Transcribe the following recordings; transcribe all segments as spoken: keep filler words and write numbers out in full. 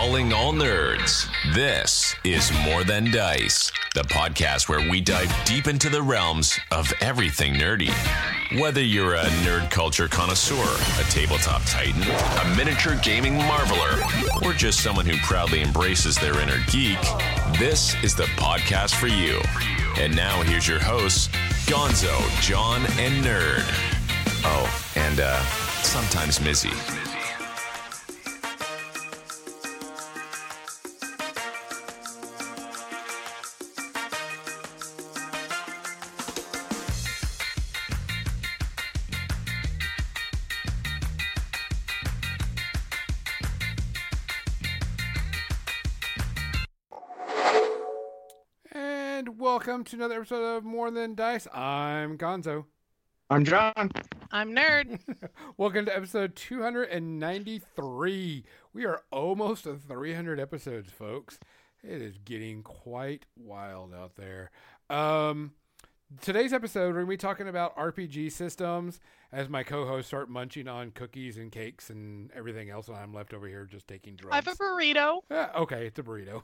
Calling all nerds. This is More Than Dice, the podcast where we dive deep into the realms of everything nerdy. Whether you're a nerd culture connoisseur, a tabletop titan, a miniature gaming marveler, or just someone who proudly embraces their inner geek, this is the podcast for you. And now here's your hosts, Gonzo, John, and Nerd. Oh, and uh, sometimes Mizzy. Welcome to another episode of More Than Dice. I'm Gonzo. I'm John. I'm Nerd. Welcome to episode two ninety-three. We are almost at three hundred episodes, folks. It is getting quite wild out there. Um, today's episode, we're going to be talking about R P G systems as my co-hosts start munching on cookies and cakes and everything else, and I'm left over here just taking drugs. I have a burrito. Uh, okay, it's a burrito.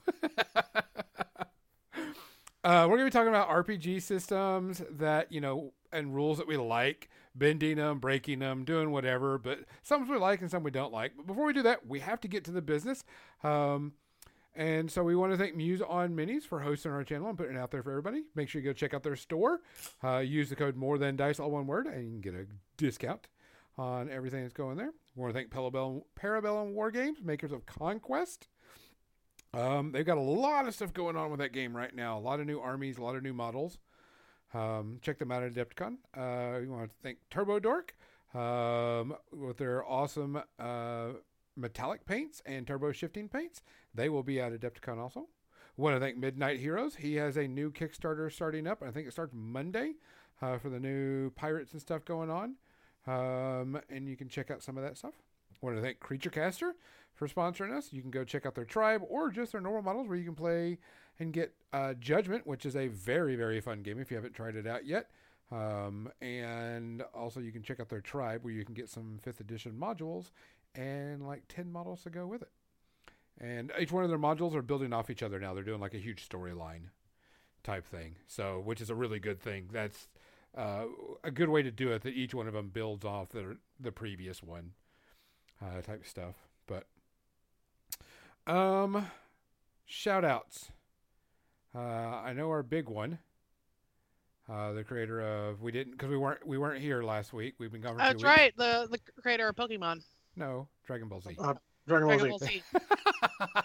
Uh, we're going to be talking about R P G systems that, you know, and rules that we like, bending them, breaking them, doing whatever, but some we like and some we don't like. But before we do that, we have to get to the business. Um, and so we want to thank Muse on Minis for hosting our channel and putting it out there for everybody. Make sure you go check out their store. Uh, use the code More Than Dice, all one word, and you can get a discount on everything that's going there. We want to thank Parabellum, Parabellum War Games, makers of Conquest. Um, they've got a lot of stuff going on with that game right now. A lot of new armies, a lot of new models. Um, check them out at Adepticon. Uh, you want to thank Turbo Dork um, with their awesome uh, metallic paints and turbo shifting paints. They will be at Adepticon also. Want to thank Midnight Heroes. He has a new Kickstarter starting up. I think it starts Monday uh, for the new pirates and stuff going on. Um, and you can check out some of that stuff. Want to thank Creature Caster for sponsoring us. You can go check out their tribe or just their normal models where you can play and get uh, Judgment, which is a very, very fun game if you haven't tried it out yet. Um, and also you can check out their tribe where you can get some fifth edition modules and like ten models to go with it. And each one of their modules are building off each other now. They're doing like a huge storyline type thing. So, which is a really good thing. That's uh, a good way to do it, that each one of them builds off the, the previous one uh, type stuff. But Um, shout outs. Uh, I know our big one, uh, the creator of, we didn't, cause we weren't, we weren't here last week. We've been gone for two That's weeks. right. The the creator of Pokemon. No, Dragon Ball Z. Uh, Dragon Ball Dragon Z. Ball Z.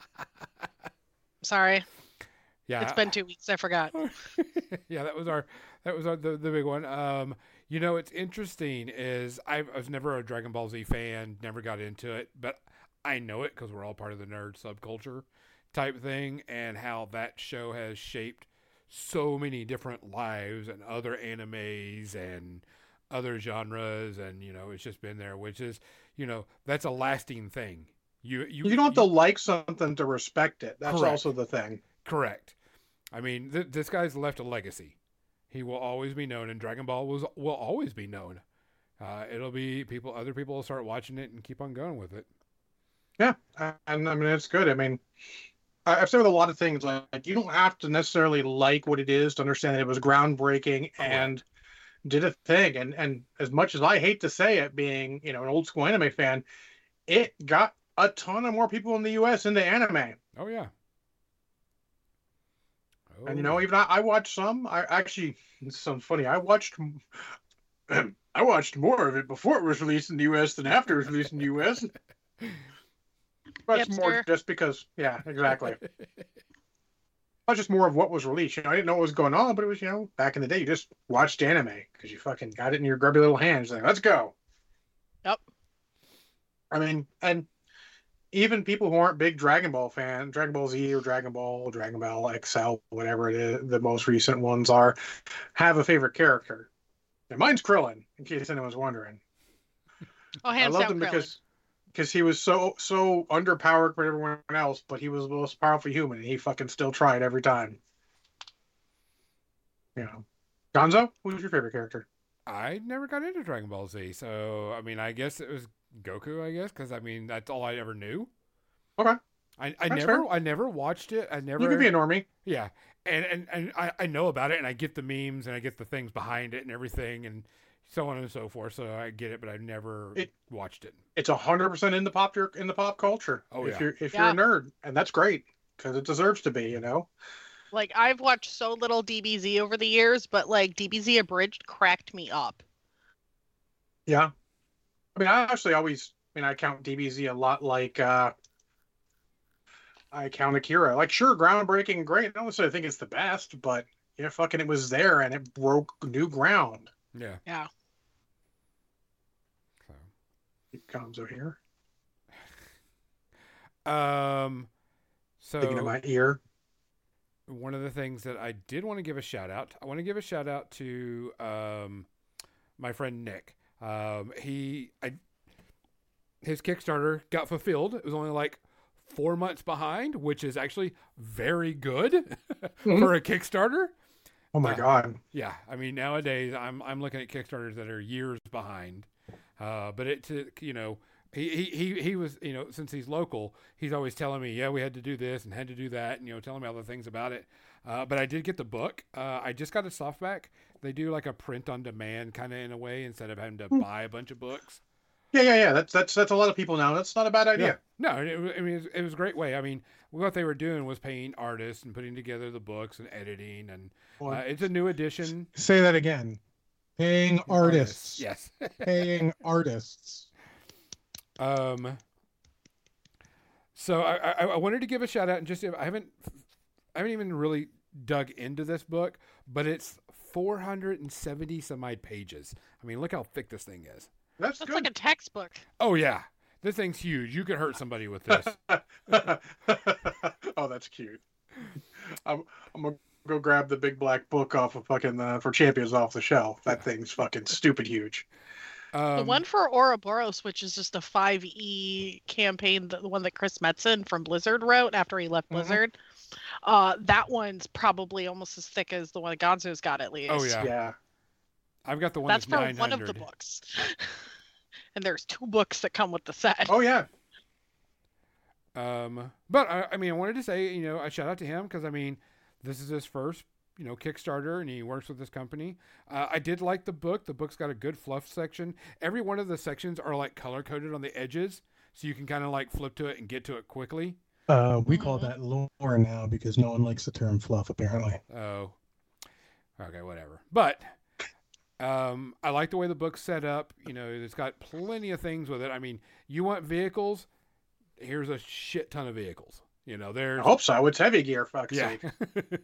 Sorry. Yeah. It's been two weeks. I forgot. Yeah, that was our, that was our, the, the big one. Um, you know, it's interesting is I've, I was never a Dragon Ball Z fan, never got into it, but I know it because we're all part of the nerd subculture type thing, and how that show has shaped so many different lives and other animes and other genres, and you know, it's just been there, which is, you know, that's a lasting thing. You you, You don't have you, to like something to respect it. That's Correct. also the thing. Correct. I mean, th- this guy's left a legacy. He will always be known, and Dragon Ball was will always be known. Uh, it'll be people, other people will start watching it and keep on going with it. Yeah, and I mean, it's good. I mean, I- I've said with a lot of things, like, like you don't have to necessarily like what it is to understand that it was groundbreaking and did a thing. And and as much as I hate to say it, being, you know, an old school anime fan, it got a ton of more people in the U S into anime. Oh yeah. Oh, And you know, even I, I watched some. I actually, this sounds funny. I watched, I watched more of it before it was released in the U S than after it was released in the U S. But it's more Hipster. just because, yeah, exactly. Not just more of what was released. You know, I didn't know what was going on, but it was, you know, back in the day, you just watched anime because you fucking got it in your grubby little hands. Like, let's go. Yep. I mean, and even people who aren't big Dragon Ball fans, Dragon Ball Z or Dragon Ball, Dragon Ball X L, whatever it is, the most recent ones are, have a favorite character. And mine's Krillin, in case anyone's wondering. Oh, I hands loved down, him Krillin. because because he was so so underpowered for everyone else, but he was the most powerful human, and he fucking still tried every time. You know, Gonzo, who's your favorite character? I never got into Dragon Ball Z, so I mean, I guess it was Goku. I guess because I mean that's all I ever knew. Okay. I, I That's never fair. I never watched it. I never You could be a normie. yeah, and and and I, I know about it, and I get the memes, and I get the things behind it, and everything, and so on and so forth. So I get it, but I've never It- watched it. It's a hundred percent in the pop in the pop culture. Oh, if yeah. you're if Yeah. you're a nerd, and that's great because it deserves to be. You know. Like I've watched so little D B Z over the years, but like D B Z Abridged cracked me up. Yeah. I mean, I actually always, I mean, I count D B Z a lot like uh, I count Akira. Like, sure, groundbreaking, and great. I don't necessarily think it's the best, but yeah, fucking, it was there and it broke new ground. Yeah. Yeah. So. It comes over here, Um. thinking in So my ear. one of the things that I did want to give a shout out, I want to give a shout out to um, my friend Nick. Um, he, I, his Kickstarter got fulfilled. It was only like four months behind, which is actually very good for a Kickstarter. Oh my uh, god. Yeah, I mean nowadays I'm I'm looking at Kickstarters that are years behind. Uh, but it to you know he, he he he was you know since he's local, he's always telling me, yeah, we had to do this and had to do that, and you know telling me all the things about it. Uh, but I did get the book. Uh, I just got a softback. They do like a print on demand kind of in a way instead of having to buy a bunch of books. Yeah, yeah, yeah. That's that's that's a lot of people now. That's not a bad idea. No, it, wa- I mean, it was, it was a great way. I mean, what they were doing was paying artists and putting together the books and editing, and Well, uh, it's a new edition. Say that again. Paying artists. Yes. Paying artists. Um. So I, I I wanted to give a shout out and just I haven't I haven't even really dug into this book, but it's four hundred seventy some odd pages. I mean, look how thick this thing is. that's That's good. like a textbook. Oh yeah, this thing's huge. You could hurt somebody with this. Oh, that's cute. I'm, I'm gonna go grab the big black book off of fucking uh, for champions off the shelf. That thing's fucking stupid huge. Um, The one for Ouroboros, which is just a five E campaign, the the one that Chris Metzen from Blizzard wrote after he left Mhm. Blizzard, uh, that one's probably almost as thick as the one Gonzo's got at least. Oh yeah. Yeah. I've got the one That's that's, for one of the nine hundred. books. And there's two books that come with the set. Oh yeah. Um, but I, I mean, I wanted to say, you know, a shout out to him because I mean, this is his first, you know, Kickstarter, and he works with this company. Uh, I did like the book. The book's got a good fluff section. Every one of the sections are like color coded on the edges, so you can kind of like flip to it and get to it quickly. Uh, we call Mhm. that lore now because no one likes the term fluff, apparently. Oh, okay, whatever. But um, I like the way the book's set up. You know, it's got plenty of things with it. I mean, you want vehicles? Here's a shit ton of vehicles. You know, I there's hope so. It's heavy gear, fuck's yeah. sake.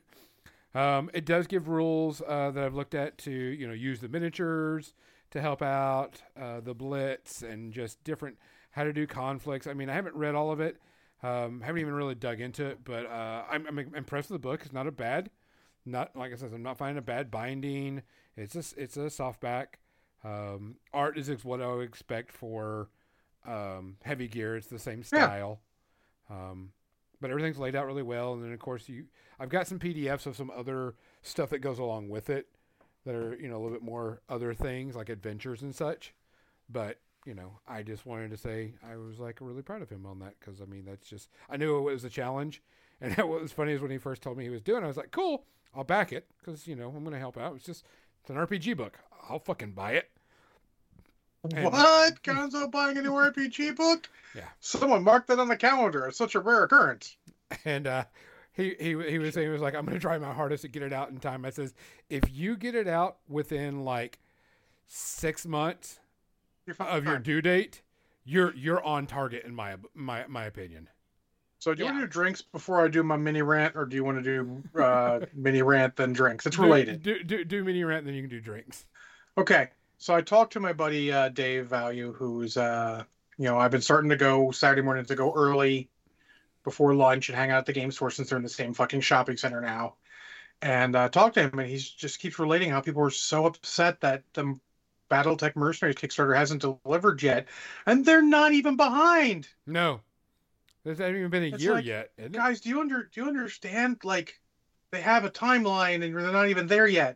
um, it does give rules uh, that I've looked at to you know use the miniatures to help out uh, the blitz and just different how to do conflicts. I mean, I haven't read all of it. Um, haven't even really dug into it, but uh, I'm, I'm impressed with the book. It's not a bad, not like I said, I'm not finding a bad binding. It's a it's a softback. Um, art is ex- what I would expect for um, heavy gear. It's the same Yeah. style. Um, but everything's laid out really well, and then of course you, I've got some P D Fs of some other stuff that goes along with it, that are you know a little bit more other things like adventures and such. But you know, I just wanted to say I was like really proud of him on that because I mean that's just I knew it was a challenge, and what was funny is when he first told me he was doing, it, I was like, cool, I'll back it because you know I'm gonna help out. It's just it's an R P G book, I'll fucking buy it. And- What? Gonzo buying a new R P G book? Yeah. Someone marked that on the calendar. It's such a rare occurrence. And uh, he, he he was saying he was like, I'm gonna try my hardest to get it out in time. I says, if you get it out within like six months You're fine. of your due date, you're you're on target in my my my opinion. So do you Yeah. want to do drinks before I do my mini rant, or do you want to do uh, mini rant then drinks? It's related. Do, do do do mini rant, then you can do drinks. Okay. So I talked to my buddy uh, Dave Value, who's uh, you know I've been starting to go Saturday morning to go early before lunch and hang out at the game store since they're in the same fucking shopping center now. And uh, talked to him, and he just keeps relating how people are so upset that the BattleTech Mercenaries Kickstarter hasn't delivered yet, and they're not even behind. No, this hasn't even been a It's year like, yet. Isn't it? Guys, do you under do you understand? Like, they have a timeline, and they're not even there yet.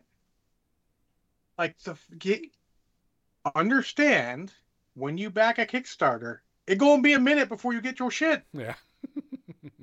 Like the get, understand when you back a Kickstarter, it gonna be a minute before you get your shit. Yeah.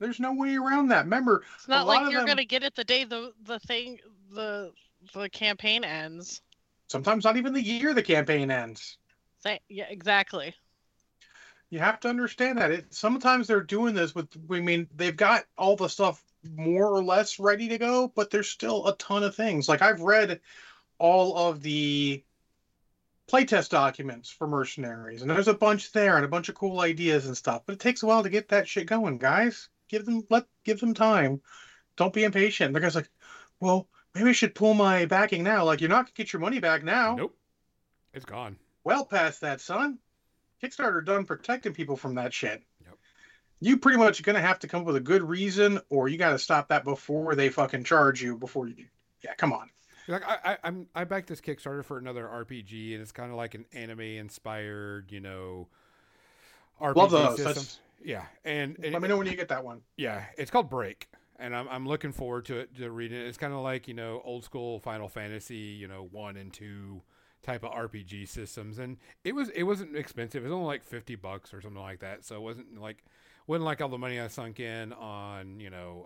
There's no way around that. Remember, It's a not lot like of you're them, gonna get it the day the the thing the the campaign ends. sometimes not even the year the campaign ends. Say, yeah, exactly. You have to understand that. It, sometimes they're doing this with, I mean, they've got all the stuff more or less ready to go, but there's still a ton of things. Like, I've read all of the playtest documents for Mercenaries, and there's a bunch there and a bunch of cool ideas and stuff, but it takes a while to get that shit going, guys. Give them, let, give them time. Don't be impatient. The guy's like, well, maybe I should pull my backing now. Like, you're not going to get your money back now. Nope. It's gone. Well past that, son. Kickstarter done protecting people from that shit. Yep. You pretty much going to have to come up with a good reason, or you got to stop that before they fucking charge you. Before you, yeah, come on. Like I, I, I'm, I backed this Kickstarter for another R P G, and it's kind of like an anime-inspired, you know, R P G Love those. system. That's, Yeah, and, and let me know when you get that one. yeah, it's called Break, and I'm I'm looking forward to it to reading it. It's kind of like, you know, old school Final Fantasy, you know, one and two type of R P G systems, and it was it wasn't expensive. It was only like fifty bucks or something like that. So it wasn't like wasn't like all the money I sunk in on, you know,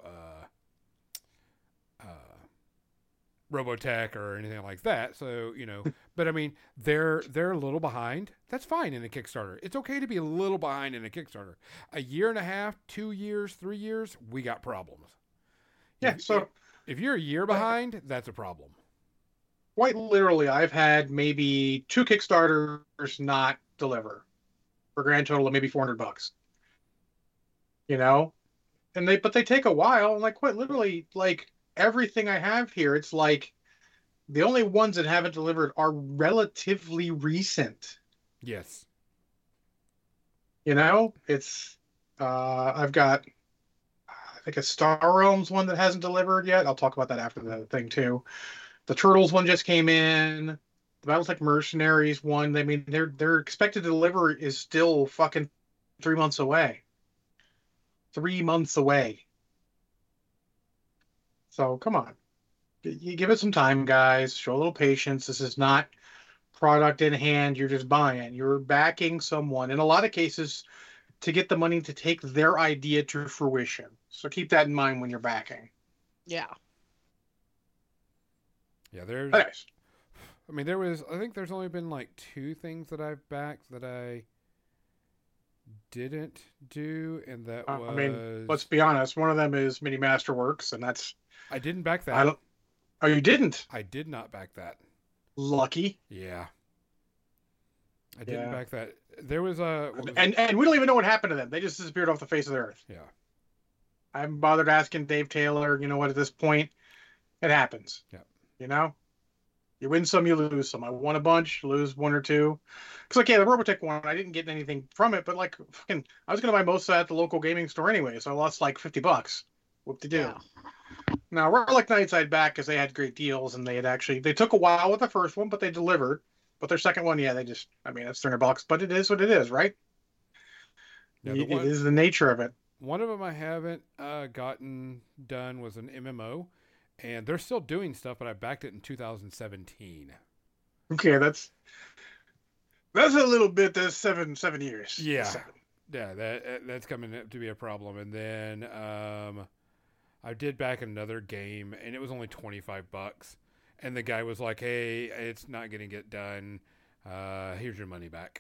uh, uh, Robotech or anything like that. So, you know, but I mean, they're they're a little behind. That's fine in a Kickstarter. It's okay to be a little behind in a Kickstarter. A year and a half, two years, three years, we got problems. Yeah, If- so if you're a year behind, that's a problem. quite literally, I've had maybe two Kickstarters not deliver for a grand total of maybe four hundred bucks. You know, and they but they take a while. And like quite literally, like everything I have here, it's like the only ones that haven't delivered are relatively recent. Yes. You know, it's uh, I've got I think a Star Realms one that hasn't delivered yet. I'll talk about that after the thing too. The Turtles one just came in. The Battletech Mercenaries one, I mean, they're they're expected to deliver is still fucking three months away. Three months away. So come on. You give it some time, guys. Show a little patience. This is not product in hand you're just buying. You're backing someone, in a lot of cases, to get the money to take their idea to fruition. So keep that in mind when you're backing. Yeah. Yeah, there's Anyways, I mean, there was, I think there's only been like two things that I've backed that I didn't do, and that uh, was, I mean, let's be honest. One of them is Mini Masterworks, and that's I didn't back that. I don't. Oh, you didn't? I did not back that. Lucky. Yeah. I didn't Yeah. back that. There was a, what was it? And and we don't even know what happened to them. They just disappeared off the face of the earth. yeah. I haven't bothered asking Dave Taylor. You know what? At this point, it happens. Yeah. You know, you win some, you lose some. I won a bunch, lose one or two. Because like yeah, the Robotech one, I didn't get anything from it, but like fucking, I was gonna buy most of that at the local gaming store anyway, so I lost like fifty bucks. What to do? Yeah. Now, Relic Knights I'd back because they had great deals and they had actually, they took a while with the first one, but they delivered. But their second one, yeah, they just, I mean, it's three hundred bucks, but it is what it is, right? Yeah, the it, one- it is the nature of it. One of them I haven't uh, gotten done was an M M O, and they're still doing stuff, but I backed it in two thousand seventeen. Okay, that's, that's a little bit, that's seven, seven years. Yeah. Seven. Yeah, that that's coming to be a problem. And then um, I did back another game, and it was only twenty-five bucks. And the guy was like, "Hey, it's not going to get done. Uh, here's your money back."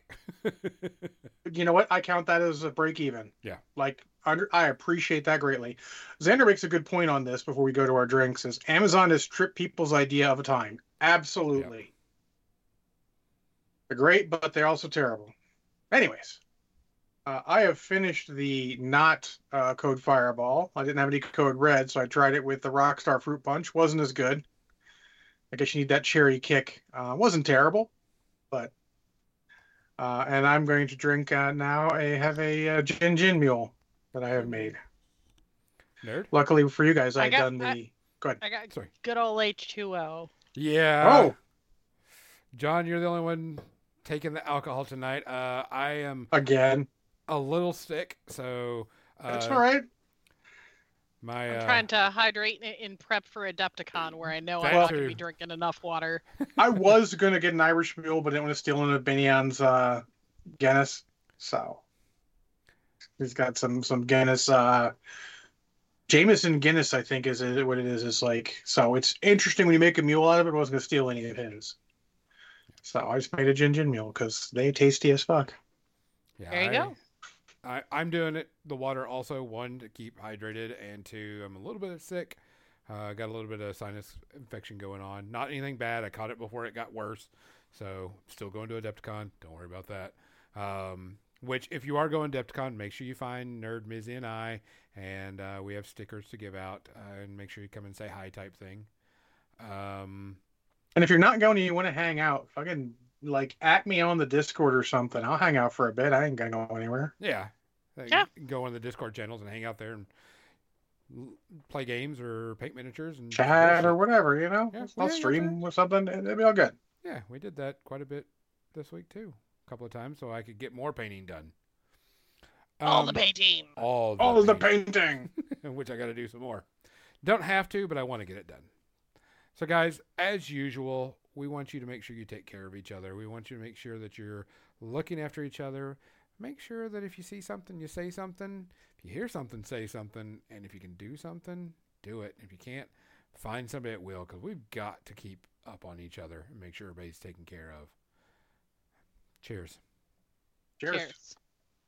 You know what? I count that as a break even. Yeah. Like, under, I appreciate that greatly. Xander makes a good point on this before we go to our drinks is Amazon has stripped people's idea of a time. Absolutely. They're great, but they're also terrible. Anyways, uh, I have finished the not uh, Code Fireball. I didn't have any Code Red, so I tried it with the Rockstar Fruit Punch. Wasn't as good. I guess you need that cherry kick. Uh, wasn't terrible, but uh, and I'm going to drink uh, now. I have a uh, gin gin mule that I have made. Nerd. Luckily for you guys, I I've got- done the. I- Go ahead. I got Sorry. good old H two O. Yeah. Oh, John, you're the only one taking the alcohol tonight. Uh, I am again. a little sick, so uh, That's all right. My I'm uh, trying to hydrate in, in prep for Adepticon, where I know I'm That not going too. to be drinking enough water. I was going to get an Irish mule, but I didn't want to steal one of Benion's uh, Guinness. So he's got some some Guinness uh, Jameson Guinness, I think, is it- what it is. Is like so. It's interesting when you make a mule out of it. I wasn't gonna steal any of his, so I just made a gin gin mule because they tasty as fuck. Yeah, There you I, go. I, I'm doing it. The water also, one, to keep hydrated, and two, I'm a little bit sick. Uh, got a little bit of sinus infection going on. Not anything bad. I caught it before it got worse. So, still going to Adepticon. Don't worry about that. Um, which, if you are going to Adepticon, make sure you find Nerd, Mizzy, and I. And uh, we have stickers to give out. Uh, and make sure you come and say hi type thing. Um, And if you're not going and you want to hang out, fucking like at me on the Discord or something. I'll hang out for a bit. I ain't gonna go anywhere. yeah. Yeah. Go on the Discord channels and hang out there and l- play games or paint miniatures and Chat or whatever, you know. Yeah, I'll we hang out stream or something. It'll be all good. Yeah, we did that quite a bit this week too, a couple of times, so I could get more painting done. All the Um, painting. all the All the painting, painting. which I got to do some more. Don't have to, but I want to get it done. So, guys, as usual, we want you to make sure you take care of each other. We want you to make sure that you're looking after each other. Make sure that if you see something, you say something. If you hear something, say something. And if you can do something, do it. If you can't, find somebody that will, because we've got to keep up on each other and make sure everybody's taken care of. Cheers. Cheers. Cheers.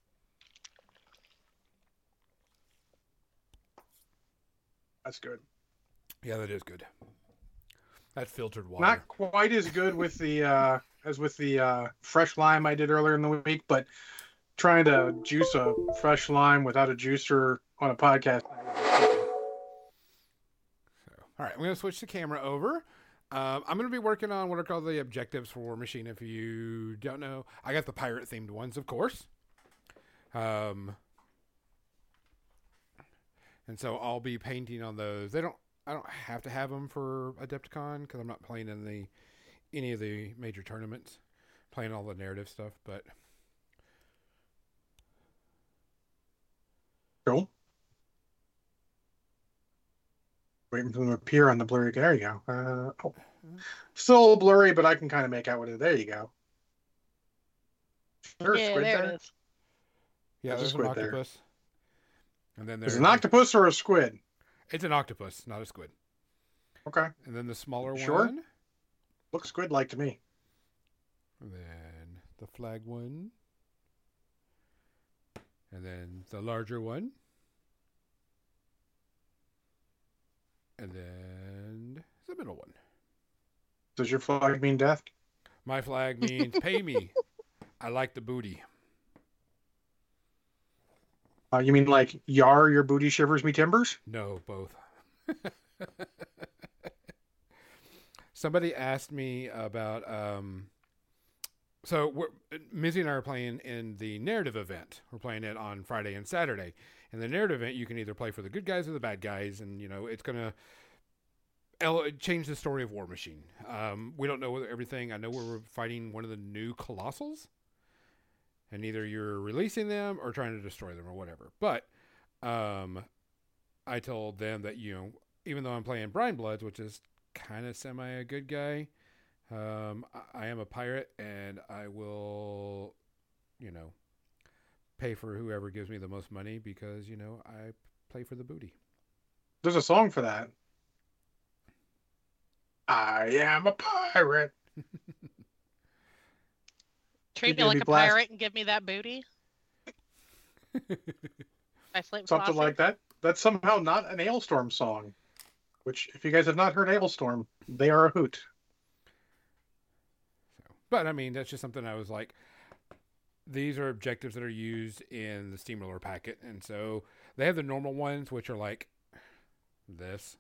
That's good. Yeah, that is good. That's filtered water. Not quite as good with the uh as with the uh fresh lime I did earlier in the week, but trying to juice a fresh lime without a juicer on a podcast. So, all right, I'm going to switch the camera over. Um, I'm going to be working on what are called the objectives for War Machine. If you don't know, I got the pirate themed ones, of course. Um, and so I'll be painting on those. They don't. I don't have to have them for Adepticon because I'm not playing in the any of the major tournaments, playing all the narrative stuff. But Cool. Waiting for them to appear on the blurry. There you go. Uh, oh. Still a little blurry, but I can kind of make out what it is. There you go. There's Yeah, squid there there. it is. yeah, There's a there's, an squid there. octopus. And then Is there's it an octopus or a squid? It's an octopus, not a squid. Okay. And then the smaller Sure. one. Looks squid-like to me. And then the flag one. And then the larger one. And then the middle one. Does your flag mean death? My flag means pay me. I like the booty. Uh, you mean like yar your booty shivers me timbers? No, both. Somebody asked me about um so we're, Mizzy and I are playing in the narrative event. We're playing it on Friday and Saturday. In the narrative event, you can either play for the good guys or the bad guys, and you know it's gonna ele- change the story of War Machine. Um, we don't know everything. I know we're fighting one of the new Colossals, and either you're releasing them or trying to destroy them or whatever. But um, I told them that you know even though I'm playing Brine Bloods, which is kind of semi a good guy, um, I, I am a pirate, and I will, you know, pay for whoever gives me the most money because, you know, I play for the booty. There's a song for that. I am a pirate. Treat me gonna like be a blast- pirate and give me that booty. I Flint Something Flossie. like that. That's somehow not an Ailstorm song. Which, if you guys have not heard Ailstorm, they are a hoot. So, but I mean, that's just something I was like, these are objectives that are used in the Steamroller packet. And so they have the normal ones, which are like this.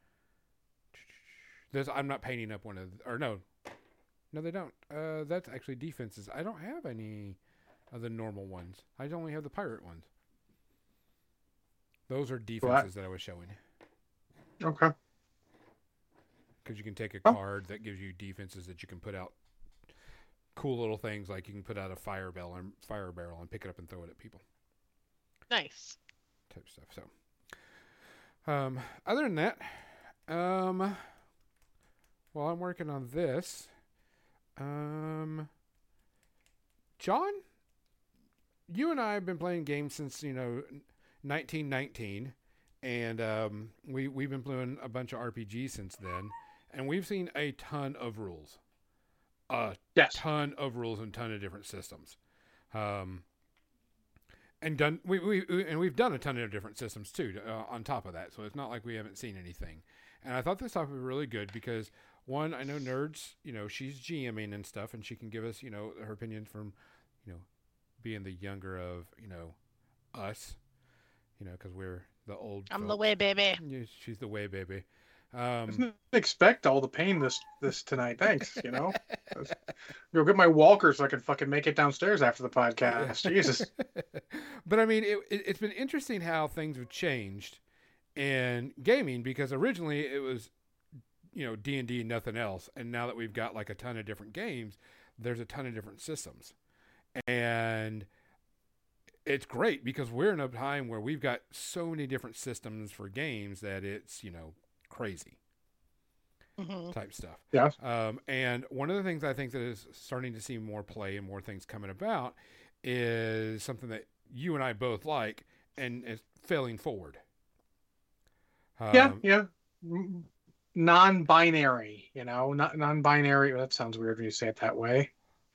This, I'm not painting up one of, or no, no, they don't. Uh, that's actually defenses. I don't have any of the normal ones. I only have the pirate ones. Those are defenses that I was showing. Okay. Because you can take a Oh. card that gives you defenses that you can put out cool little things, like you can put out a fire bell and fire barrel and pick it up and throw it at people. Nice. Type stuff. So, um, other than that, um, while I'm working on this, um, John, you and I have been playing games since you know nineteen nineteen, and um, we we've been playing a bunch of R P Gs since then, and we've seen a ton of rules, a Yes. ton of rules and a ton of different systems, um, and done we, we we- and we've done a ton of different systems too uh, on top of that. So it's not like we haven't seen anything. And I thought this topic was really good because one, I know Nerds, you know, she's GMing and stuff, and she can give us, you know, her opinions from, you know, being the younger of, you know, us, you know, because we're the old. I'm the folks. way, baby. Yeah, she's the way, baby. I Um, didn't expect all the pain this this tonight. Thanks. You know, go get my walker so I can fucking make it downstairs after the podcast. Jesus. But I mean, it, it, it's been interesting how things have changed in gaming because originally it was, you know, D and D and nothing else, and now that we've got like a ton of different games, there's a ton of different systems, and it's great because we're in a time where we've got so many different systems for games that it's, you know, crazy hmm type stuff. Yeah. Um, and one of the things I think that is starting to see more play and more things coming about is something that you and I both like, and is failing forward. Um, Yeah. Yeah. Mm, non-binary. You know, not non-binary. Well, that sounds weird when you say it that way.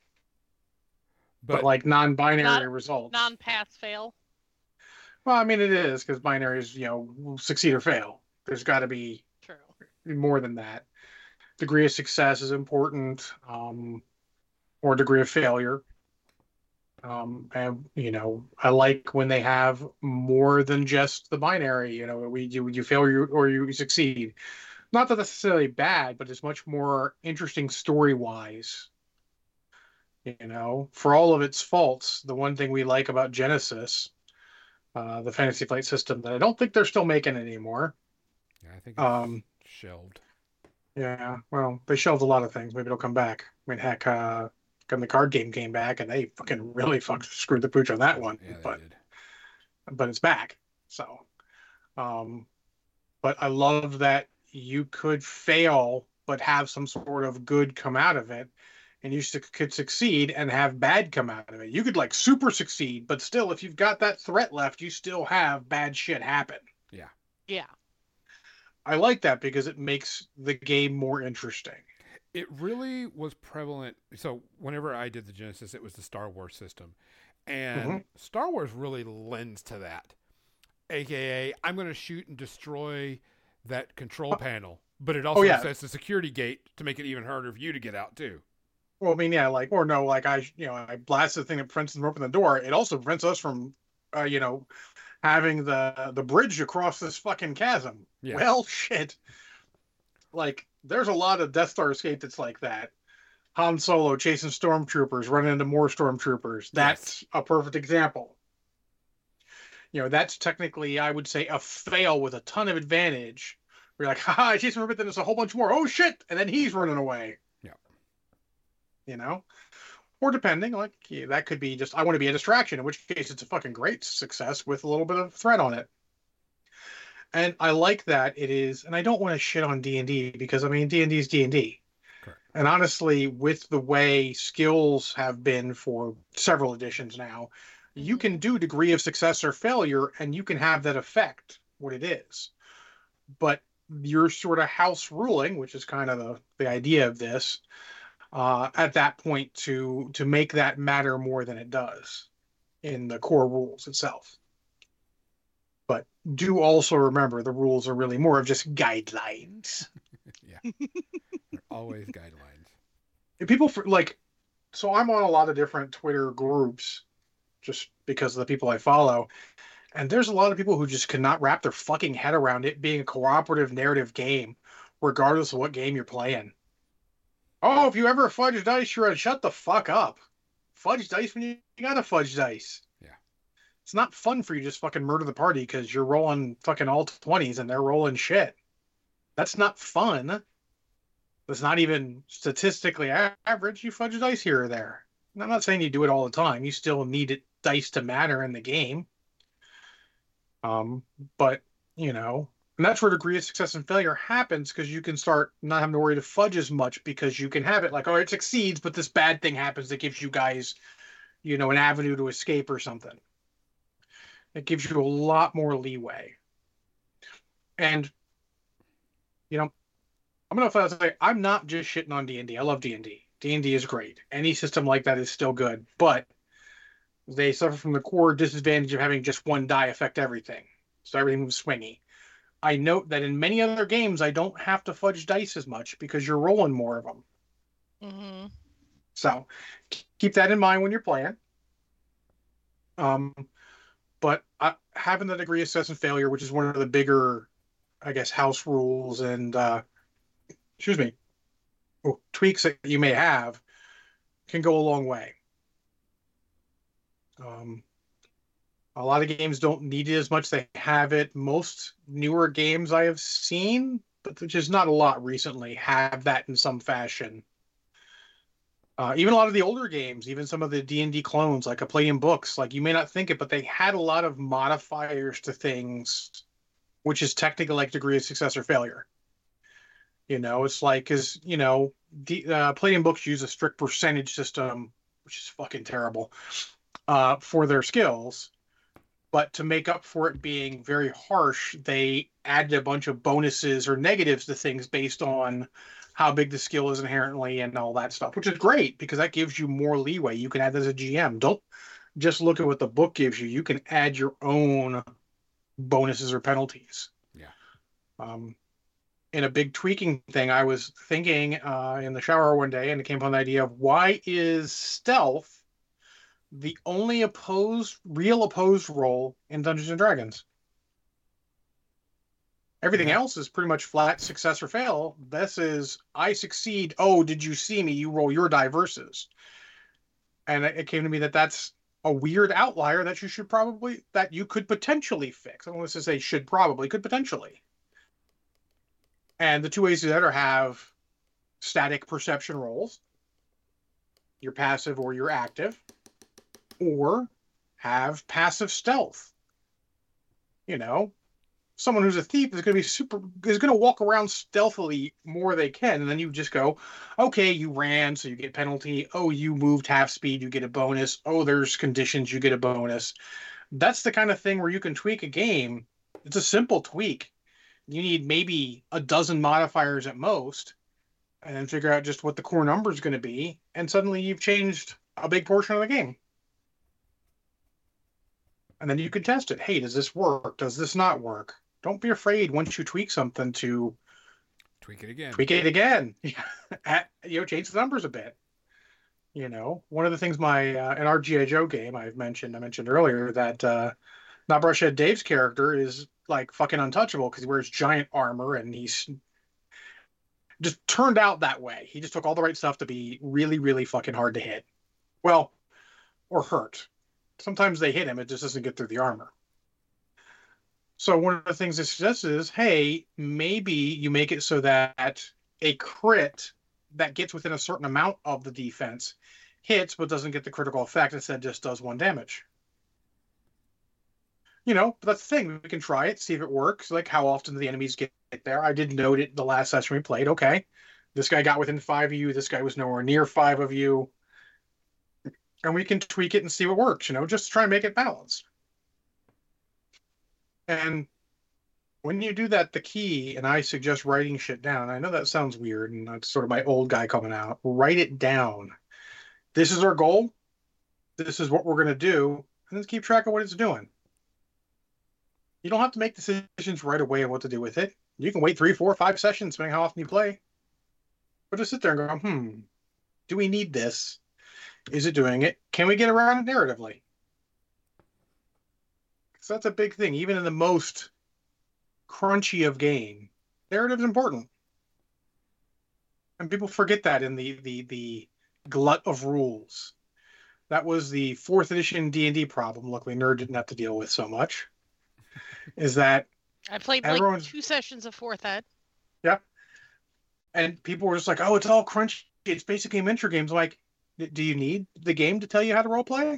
But, but like non-binary Not- results. Non-pass fail. Well, I mean, it is because binary is, you know, succeed or fail. There's got to be True. more than that. Degree of success is important, um, or degree of failure. Um, and you know, I like when they have more than just the binary. You know, we you you fail or you, or you succeed. Not that necessarily bad, but it's much more interesting story wise. You know, for all of its faults, the one thing we like about Genesis, uh, the Fantasy Flight system, that I don't think they're still making anymore. yeah, I think it's Um, shelved. Yeah, well, they shelved a lot of things. Maybe it'll come back. I mean, heck, uh, when the card game came back, and they fucking really fucked screwed the pooch on that one. Yeah, they but did. but it's back. So, um, but I love that you could fail, but have some sort of good come out of it, and you su- could succeed and have bad come out of it. You could like super succeed, but still, if you've got that threat left, you still have bad shit happen. Yeah. I like that because it makes the game more interesting. It really was prevalent. So whenever I did the Genesis, it was the Star Wars system, and Mhm. Star Wars really lends to that. A K A, I'm going to shoot and destroy that control panel, but it also yeah. sets the security gate to make it even harder for you to get out too. Well, I mean, yeah, like, or no, like I, you know, I blast the thing that prevents them from opening the door. It also prevents us from, uh, you know, having the the bridge across this fucking chasm. Yeah. Well, shit. Like, there's a lot of Death Star escape that's like that. Han Solo chasing stormtroopers, running into more stormtroopers. That's a perfect example. You know, that's technically, I would say, a fail with a ton of advantage. We're like, haha, I chased him, but then there's a whole bunch more. Oh shit! And then he's running away. Yeah. You know? Or depending, like, yeah, that could be just, I want to be a distraction, in which case it's a fucking great success with a little bit of threat on it. And I like that it is, and I don't want to shit on D and D because, I mean, D and D is D and D. Correct. And honestly, with the way skills have been for several editions now, you can do degree of success or failure, and you can have that affect what it is. But you're sort of house ruling, which is kind of the, the idea of this, uh, at that point to to make that matter more than it does in the core rules itself. But do also remember the rules are really more of just guidelines. Yeah. They're always guidelines. And people for like, so I'm on a lot of different Twitter groups just because of the people I follow. And there's a lot of people who just cannot wrap their fucking head around it being a cooperative narrative game, regardless of what game you're playing. Oh, if you ever fudge dice, you're a shut the fuck up. Fudge dice when you, you gotta fudge dice. Yeah. It's not fun for you to just fucking murder the party because you're rolling fucking all twenties and they're rolling shit. That's not fun. That's not even statistically average. You fudge dice here or there. And I'm not saying you do it all the time. You still need it, dice to matter in the game. Um, but, you know, and that's where degree of success and failure happens because you can start not having to worry to fudge as much because you can have it like, oh, it succeeds, but this bad thing happens that gives you guys, you know, an avenue to escape or something. It gives you a lot more leeway. And, you know, I'm going to say I'm not just shitting on D and D. I love D and D. D and D is great. Any system like that is still good. But they suffer from the core disadvantage of having just one die affect everything. So everything moves swingy. I note that in many other games, I don't have to fudge dice as much because you're rolling more of them. Mm-hmm. So keep that in mind when you're playing. Um, but uh, having the degree of success and failure, which is one of the bigger, I guess, house rules and, uh, excuse me, oh, tweaks that you may have, can go a long way. Um, a lot of games don't need it as much. They have it. Most newer games I have seen, but which is not a lot recently, have that in some fashion. Uh, even a lot of the older games, even some of the D and D clones, like a Palladium Books, like you may not think it, but they had a lot of modifiers to things, which is technically like degree of success or failure. You know, it's like, because, you know, the, uh, Palladium Books use a strict percentage system, which is fucking terrible, uh, for their skills. But to make up for it being very harsh, they added a bunch of bonuses or negatives to things based on how big the skill is inherently and all that stuff, which is great because that gives you more leeway. You can add that as a G M. Don't just look at what the book gives you. You can add your own bonuses or penalties. Yeah. Um, in a big tweaking thing, I was thinking uh, in the shower one day, and it came upon the idea of why is stealth the only opposed, real opposed role in Dungeons and Dragons? Everything Yeah. else is pretty much flat success or fail. This is, I succeed. Oh, did you see me? You roll your die versus. And it came to me that that's a weird outlier that you should probably, that you could potentially fix. I don't want to say should probably, could potentially. And the two ways to that are have static perception rolls, your passive or your active, or have passive stealth. You know, someone who's a thief is going to be super, is going to walk around stealthily more they can. And then you just go, okay, you ran, so you get penalty. Oh, you moved half speed, you get a bonus. Oh, there's conditions, you get a bonus. That's the kind of thing where you can tweak a game. It's a simple tweak. You need maybe a dozen modifiers at most, and then figure out just what the core number is going to be. And suddenly you've changed a big portion of the game. And then you can test it. Hey, does this work? Does this not work? Don't be afraid once you tweak something to Tweak it again. tweak it again. At, you know, change the numbers a bit. You know, one of the things my uh, in our G I. Joe game I've mentioned, I mentioned earlier that uh, Not Brushhead Dave's character is like fucking untouchable because he wears giant armor and he's just turned out that way. He just took all the right stuff to be really, really fucking hard to hit. Well, or hurt. Sometimes they hit him, it just doesn't get through the armor. So one of the things it suggests is, hey, maybe you make it so that a crit that gets within a certain amount of the defense hits but doesn't get the critical effect, instead just does one damage. You know, but that's the thing. We can try it, see if it works. Like, how often do the enemies get there? I did note it the last session we played. Okay, this guy got within five of you. This guy was nowhere near five of you. And we can tweak it and see what works, you know, just to try and make it balanced. And when you do that, the key, and I suggest writing shit down. I know that sounds weird, and that's sort of my old guy coming out. Write it down. This is our goal. This is what we're going to do. And then keep track of what it's doing. You don't have to make decisions right away on what to do with it. You can wait three, four, five sessions, depending how often you play. But just sit there and go, hmm, do we need this? Is it doing it? Can we get around it narratively? Because that's a big thing. Even in the most crunchy of game, narrative is important. And people forget that in the, the, the glut of rules. That was the fourth edition D and D problem. Luckily, Nerd didn't have to deal with so much. Is that I played like everyone's- two sessions of fourth ed. Yeah. And people were just like, oh, it's all crunchy. It's basically miniature games. I'm like, do you need the game to tell you how to role play?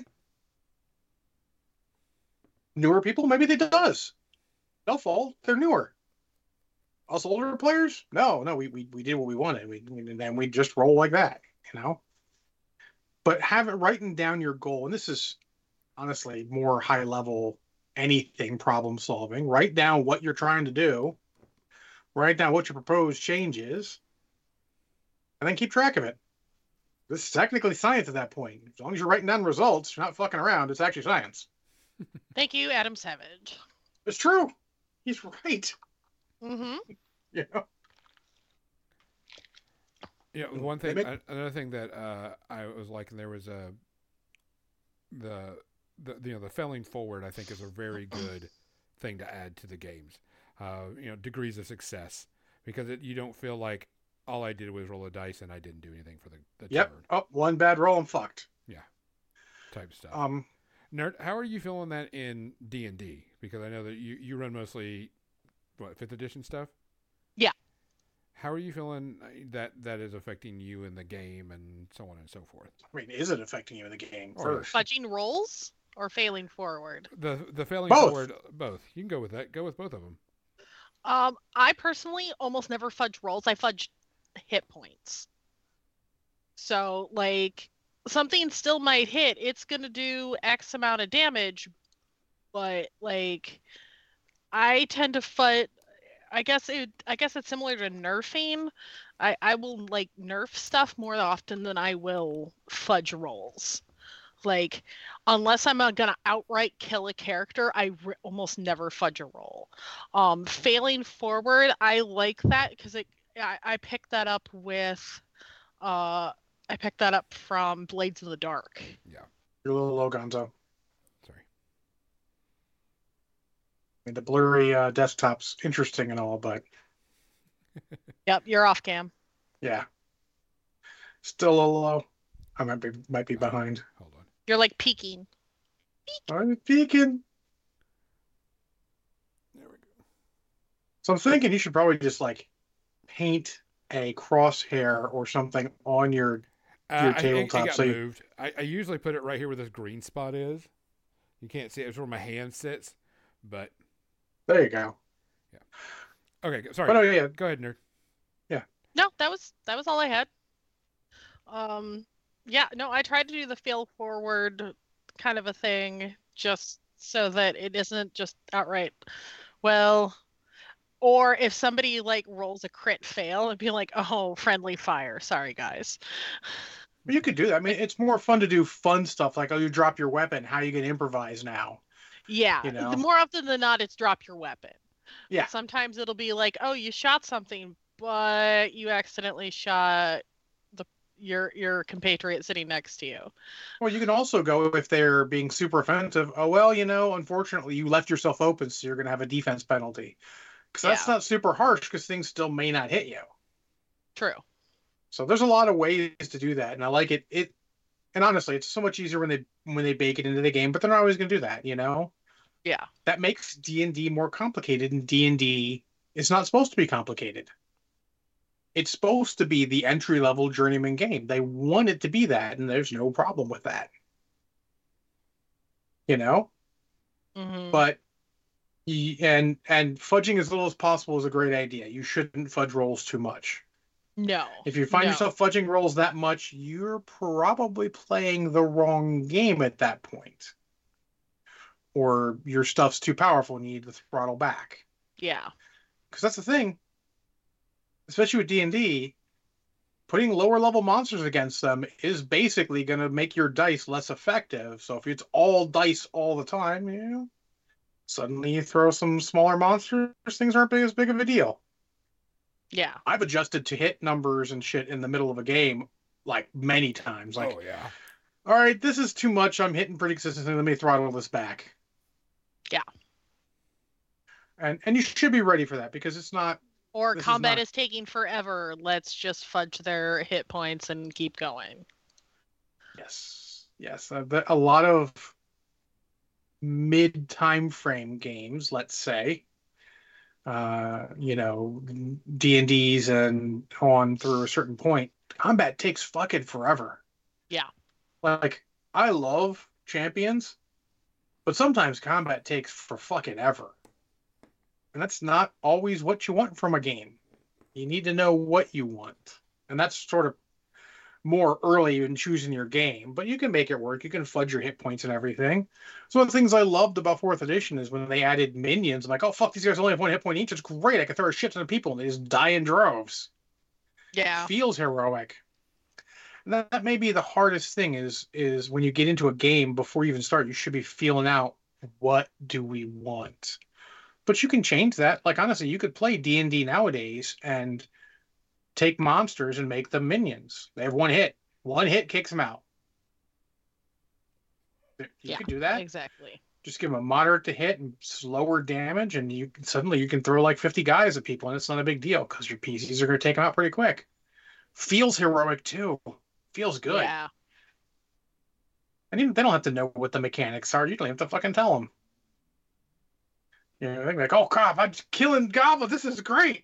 Newer people, maybe they does. They'll fall. They're newer. Us older players, no, no, we we, we did what we wanted. We and then we just roll like that, you know. But have it writing down your goal, and this is honestly more high level anything problem solving. Write down what you're trying to do, write down what your proposed change is, and then keep track of it. This is technically science at that point. As long as you're writing down results, you're not fucking around. It's actually science. Thank you, Adam Savage. It's true. He's right. Mm-hmm. You know? Yeah, one thing, make- another thing that uh, I was liking, there was a the, the you know the failing forward. I think is a very good thing to add to the games. Uh, you know, degrees of success, because it, you don't feel like all I did was roll a dice and I didn't do anything for the, the Yep. turn. Oh, one bad roll, I'm fucked. Type stuff. Um, Nerd, how are you feeling that in D and D? Because I know that you, you run mostly what fifth edition stuff. Yeah. How are you feeling that that is affecting you in the game and so on and so forth? I mean, is it affecting you in the game Or- first? Fudging rolls or failing forward? The the failing Both. forward, both. You can go with that. Go with both of them. Um, I personally almost never fudge rolls. I fudge hit points. So, like, something still might hit. It's gonna do X amount of damage, but like, I tend to fudge. I guess it. I guess it's similar to nerfing. I I will like nerf stuff more often than I will fudge rolls. Like, unless I'm uh, gonna outright kill a character, I r- almost never fudge a roll. Um, failing forward, I like that because it. I, I picked that up with, uh, I picked that up from Blades in the Dark. You're a little low, Gonzo. Sorry. I mean, the blurry uh, desktop's interesting and all, but Yep, you're off, Cam. yeah, still a little low. I might be might be behind. Hold on. You're like peeking. I'm peeking. There we go. So I'm thinking you should probably just like paint a crosshair or something on your. Uh, Your I think tabletop, it got so you- moved. I, I usually put it right here where this green spot is. You can't see it. It's where my hand sits. But There you go. okay, go- sorry. But oh yeah, Go ahead, nerd. No, that was that was all I had. Um, yeah, no, I tried to do the fail forward kind of a thing just so that it isn't just outright, well, or if somebody like rolls a crit fail, it'd be like, oh, friendly fire. Sorry, guys. you could do that. I mean, it's more fun to do fun stuff like, oh, you drop your weapon. How you gonna improvise now? Yeah, You know? the more often than not, it's drop your weapon. Yeah. Sometimes it'll be like, oh, you shot something, but you accidentally shot the your your compatriot sitting next to you. Well, you can also go if they're being super offensive. Oh, well, you know, unfortunately, you left yourself open, so you're going to have a defense penalty. Because that's Yeah. not super harsh, because things still may not hit you. True. So there's a lot of ways to do that, and I like it. It, and honestly, it's so much easier when they when they bake it into the game. But they're not always going to do that, you know. Yeah. That makes D and D more complicated, and D and D is not supposed to be complicated. It's supposed to be the entry level journeyman game. They want it to be that, and there's no problem with that. You know. Mm-hmm. But y- and and fudging as little as possible is a great idea. You shouldn't fudge rolls too much. No. If you find no. yourself fudging rolls that much, you're probably playing the wrong game at that point. Or your stuff's too powerful and you need to throttle back. Yeah. Because that's the thing. Especially with D and D, putting lower level monsters against them is basically going to make your dice less effective. So if it's all dice all the time, you know, suddenly you throw some smaller monsters, things aren't big, as big of a deal. Yeah. I've adjusted to hit numbers and shit in the middle of a game like many times. Like, oh yeah. all right, this is too much. I'm hitting pretty consistently. Let me throttle this back. Yeah. And and you should be ready for that because it's not. Or This is combat not- is taking forever. Let's just fudge their hit points and keep going. Yes, yes. Uh, but a lot of mid time frame games, let's say, uh, you know, D and D's and on through a certain point, combat takes fucking forever. Yeah. Like, I love champions, but sometimes combat takes for fucking ever. And that's not always what you want from a game. You need to know what you want. And that's sort of more early in choosing your game, but you can make it work. You can fudge your hit points and everything. So one of the things I loved about fourth edition is when they added minions. I'm like, oh fuck, these guys only have one hit point each. It's great. I can throw a shit ton of people and they just die in droves. Yeah. It feels heroic. And that, that may be the hardest thing is is when you get into a game before you even start, you should be feeling out what do we want. But you can change that. Like honestly, you could play D and D nowadays and take monsters and make them minions. They have one hit. One hit kicks them out. You Yeah, could do that. Exactly. Just give them a moderate to hit and slower damage, and you suddenly you can throw like fifty guys at people, and it's not a big deal because your P Cs are going to take them out pretty quick. Feels heroic too. Feels good. Yeah. And even they don't have to know what the mechanics are. You don't have to fucking tell them. You know, they're like, oh crap, I'm killing goblins. This is great.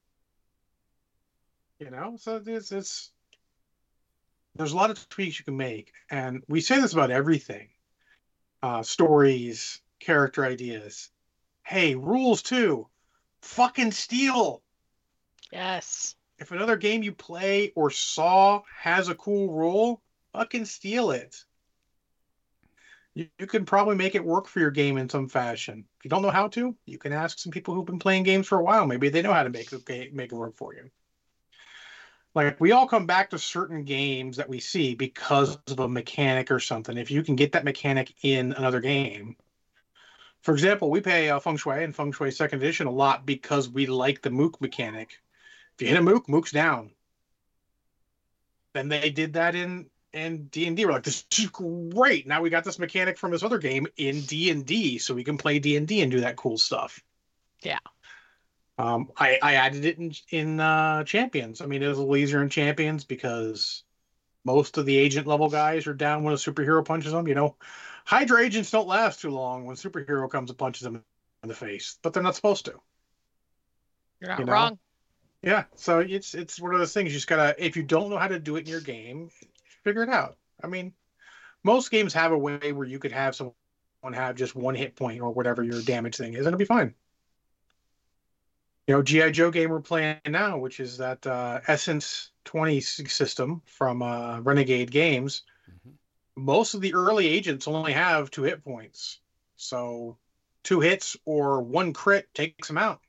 You know, so it's, it's there's a lot of tweaks you can make, and we say this about everything: uh, stories, character ideas. Hey, rules too. Fucking steal. Yes. If another game you play or saw has a cool rule, fucking steal it. You, you can probably make it work for your game in some fashion. If you don't know how to, you can ask some people who've been playing games for a while. Maybe they know how to make it make it work for you. Like, we all come back to certain games that we see because of a mechanic or something. If you can get that mechanic in another game. For example, we play uh, Feng Shui and Feng Shui second Edition a lot because we like the Mook mechanic. If you hit a Mook, Mook's down. Then they did that in, in D and D. We're like, this is great. Now we got this mechanic from this other game in D and D, so we can play D and D and do that cool stuff. Yeah. Um, I, I added it in, in uh, Champions. I mean, it was a little easier in Champions because most of the agent level guys are down when a superhero punches them. You know, Hydra agents don't last too long when superhero comes and punches them in the face, but they're not supposed to. You're not You know? wrong. Yeah, so it's it's one of those things. You just gotta, if you don't know how to do it in your game, figure it out. I mean, most games have a way where you could have someone have just one hit point or whatever your damage thing is, and it'll be fine. You know, G I. Joe game we're playing now, which is that uh, Essence twenty system from uh, Renegade Games. Mm-hmm. Most of the early agents only have two hit points. So two hits or one crit takes them out.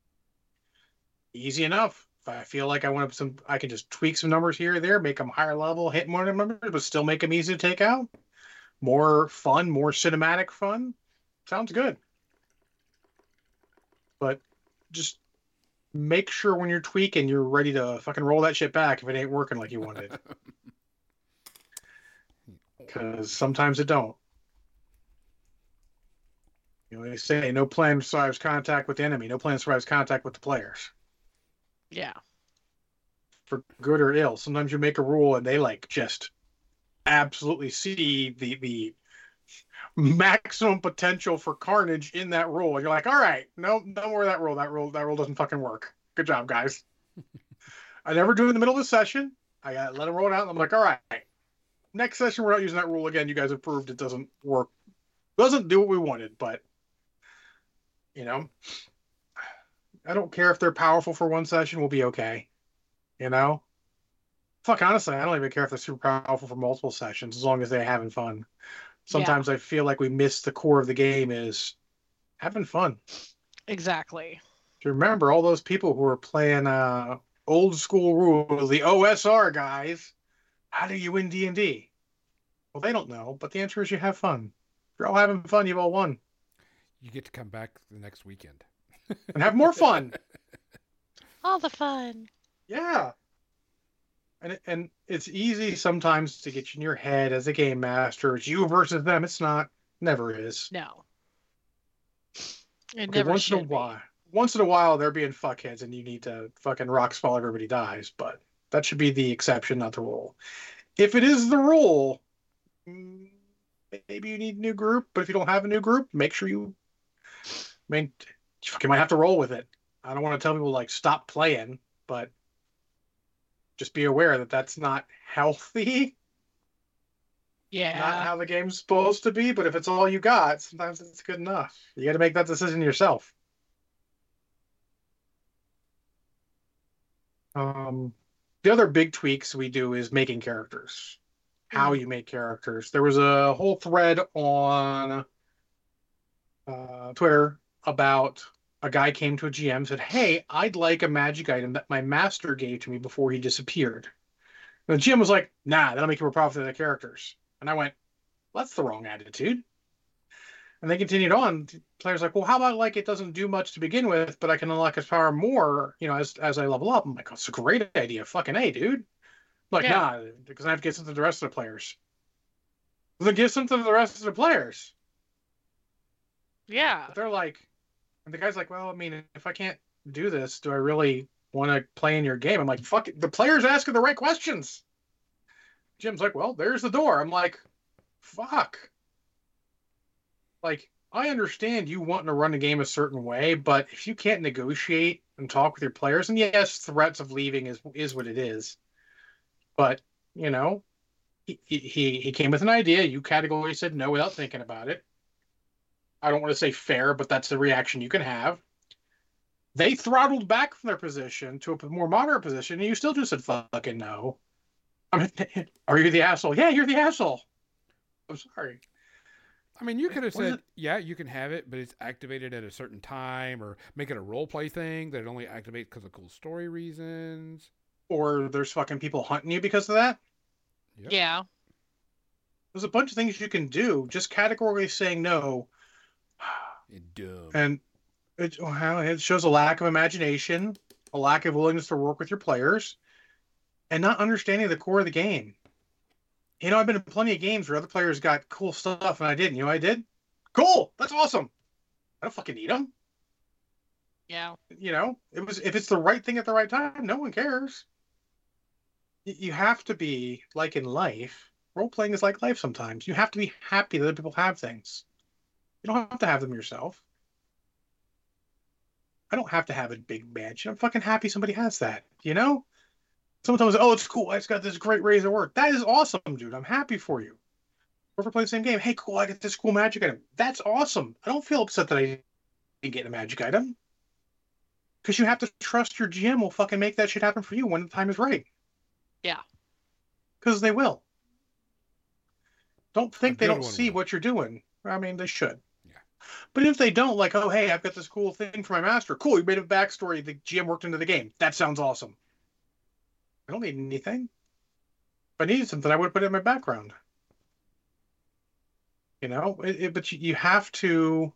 Easy enough. If I feel like I want some, I can just tweak some numbers here or there, make them higher level, hit more numbers, but still make them easy to take out. More fun, more cinematic fun. Sounds good. But just make sure when you're tweaking, you're ready to fucking roll that shit back if it ain't working like you wanted. Because sometimes it don't. You know, they say no plan survives contact with the enemy. No plan survives contact with the players. Yeah. For good or ill. Sometimes you make a rule and they like just absolutely see the the maximum potential for carnage in that rule. And you're like, all right, no, no more of that rule. That rule, that rule doesn't fucking work. Good job, guys. I never do it in the middle of the session. I got let them roll it out, and I'm like, all right, next session we're not using that rule again. You guys have proved it doesn't work. Doesn't do what we wanted, but you know, I don't care if they're powerful for one session. We'll be okay. You know, fuck. Honestly, I don't even care if they're super powerful for multiple sessions, as long as they're having fun. Sometimes yeah. I feel like we miss the core of the game is having fun. Exactly. To remember all those people who are playing uh, old school rules, the O S R guys. How do you win D and D? Well, they don't know, but the answer is you have fun. If you're all having fun, you've all won. You get to come back the next weekend. And have more fun. All the fun. Yeah. And and it's easy sometimes to get in your head as a game master. It's you versus them. It's not. Never is. No. It okay, never once should in a be. while. Once in a while, they're being fuckheads, and you need to fucking rock spell everybody dies. But that should be the exception, not the rule. If it is the rule, maybe you need a new group. But if you don't have a new group, make sure you. I mean, you fucking might have to roll with it. I don't want to tell people like stop playing, but just be aware that that's not healthy. Yeah. Not how the game's supposed to be, but if it's all you got, sometimes it's good enough. You got to make that decision yourself. Um, the other big tweaks we do is making characters, how Mhm. you make characters. There was a whole thread on uh, Twitter about a guy came to a G M and said, "Hey, I'd like a magic item that my master gave to me before he disappeared." And the G M was like, "Nah, that'll make you more powerful than the characters." And I went, well, "That's the wrong attitude." And they continued on. The players like, "Well, how about like it doesn't do much to begin with, but I can unlock his power more, you know, as as I level up?" I'm like, "That's a great idea, fucking a, dude." Like, Yeah. nah, because I have to give something to the rest of the players. Then give something to the rest of the players. Yeah. But they're like, and the guy's like, "Well, I mean, if I can't do this, do I really want to play in your game?" I'm like, "Fuck it. The player's asking the right questions." Jim's like, "Well, there's the door." I'm like, "Fuck." Like, I understand you wanting to run the game a certain way, but if you can't negotiate and talk with your players, and yes, threats of leaving is is what it is. But, you know, he he he came with an idea. You categorically said no without thinking about it. I don't want to say fair, but that's the reaction you can have. They throttled back from their position to a more moderate position, and you still just said fucking no. I mean, are you the asshole? Yeah, you're the asshole. I'm sorry. I mean, you could have What is said, yeah, you can have it, but it's activated at a certain time, or make it a role play thing that it only activates because of cool story reasons. Or there's fucking people hunting you because of that. Yep. Yeah. There's a bunch of things you can do. Just categorically saying no, You're dumb. and it, well, it shows a lack of imagination, a lack of willingness to work with your players, and not understanding the core of the game. You know, I've been in plenty of games where other players got cool stuff and I didn't. You know what I did? Cool. That's awesome. I don't fucking need them. Yeah. You know, it was if it's the right thing at the right time, no one cares. Y- You have to be like in life. Role playing is like life sometimes. You have to be happy that other people have things. You don't have to have them yourself. I don't have to have a big mansion. I'm fucking happy somebody has that. You know? Someone tells me, "Oh, it's cool. I just got this great raise at work." That is awesome, dude. I'm happy for you. Or if we're playing the same game, "Hey, cool, I got this cool magic item." That's awesome. I don't feel upset that I didn't get a magic item. Because you have to trust your G M will fucking make that shit happen for you when the time is right. Yeah. Because they will. Don't think A they good don't one see will. what you're doing. I mean, they should. Yeah. But if they don't, like, "Oh, hey, I've got this cool thing for my master." Cool, you made a backstory. The G M worked into the game. That sounds awesome. I don't need anything. If I needed something, I would have put it in my background. You know, it, it, but you, you have to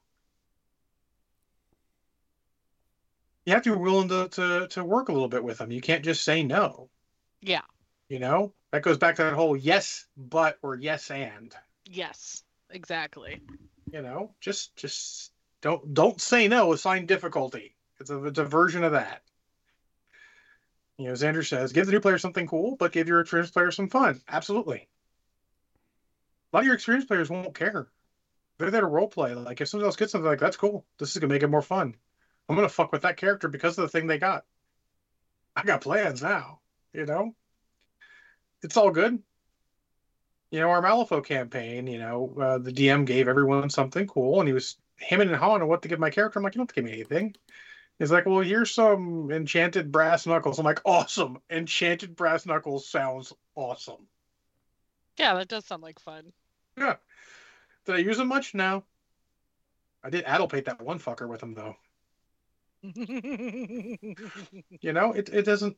you have to be willing to, to to work a little bit with them. You can't just say no. Yeah. You know, that goes back to that whole yes, but or yes and. Yes. Exactly. You know, just just don't don't say no. Assign difficulty. It's a it's a version of that. You know, as Andrew says, give the new player something cool, but give your experienced player some fun. Absolutely. A lot of your experienced players won't care. They're there to role play. Like if somebody else gets something, like that's cool. This is gonna make it more fun. I'm gonna fuck with that character because of the thing they got. I got plans now. You know, it's all good. You know, our Malifaux campaign. You know, uh, the D M gave everyone something cool, and he was hemming and hawing on what to give my character. I'm like, you don't have to give me anything. He's like, well, here's some enchanted brass knuckles. I'm like, awesome. Enchanted brass knuckles sounds awesome. Yeah, that does sound like fun. Yeah. Did I use them much? No. I did addlepate that one fucker with them, though. You know, it, it doesn't.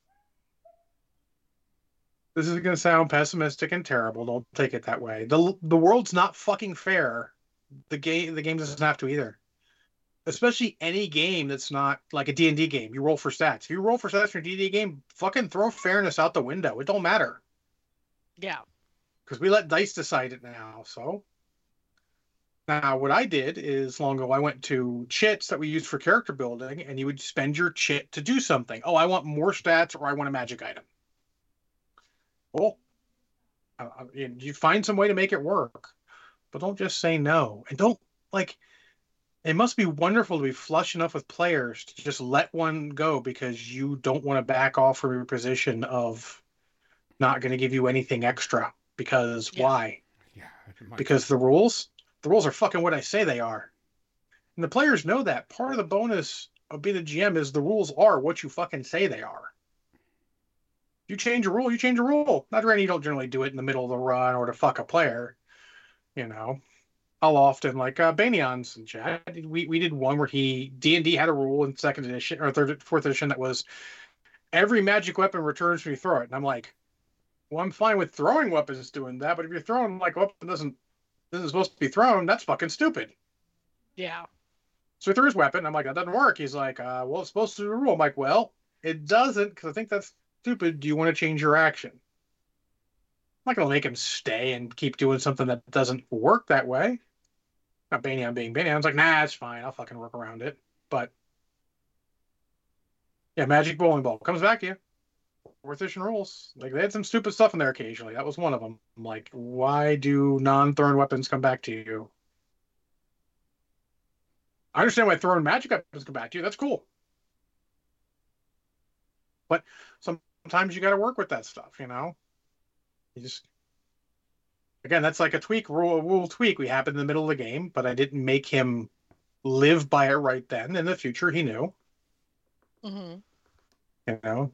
This is going to sound pessimistic and terrible. Don't take it that way. The the world's not fucking fair. The game the game doesn't have to either. Especially any game that's not like a D and D game. You roll for stats. If you roll for stats in a D and D game, fucking throw fairness out the window. It don't matter. Yeah. Because we let dice decide it now. So now what I did is long ago I went to chits that we used for character building, and you would spend your chit to do something. Oh, I want more stats, or I want a magic item. Well, uh, you you find some way to make it work, but don't just say no. And don't like. It must be wonderful to be flush enough with players to just let one go because you don't want to back off from your position of not going to give you anything extra. Because Yeah. why? Yeah. it might- Because the rules, the rules are fucking what I say they are. And the players know that. Part of the bonus of being a G M is the rules are what you fucking say they are. You change a rule, you change a rule. Not granted, you don't generally do it in the middle of the run or to fuck a player. You know, I'll often like uh, Banion's and chat. We we did one where he D and D had a rule in second edition or third fourth edition that was every magic weapon returns when you throw it. And I'm like, well, I'm fine with throwing weapons doing that, but if you're throwing like a weapon doesn't isn't supposed to be thrown, that's fucking stupid. Yeah. So he threw his weapon. I'm like, that doesn't work. He's like, uh, well, it's supposed to be a rule. I'm like, well, it doesn't because I think that's stupid. Do you want to change your action? I'm not going to make him stay and keep doing something that doesn't work that way. Not Banion being Banion. I was like, nah, it's fine. I'll fucking work around it. But yeah, Magic Bowling Ball comes back to you. Fourth edition rules. Like, they had some stupid stuff in there occasionally. That was one of them. I'm like, why do non-thrown weapons come back to you? I understand why throwing magic weapons come back to you. That's cool. But sometimes you got to work with that stuff, you know? You just... Again, that's like a tweak, rule, rule tweak. We happened in the middle of the game, but I didn't make him live by it right then. In the future, he knew. Mm-hmm. You know?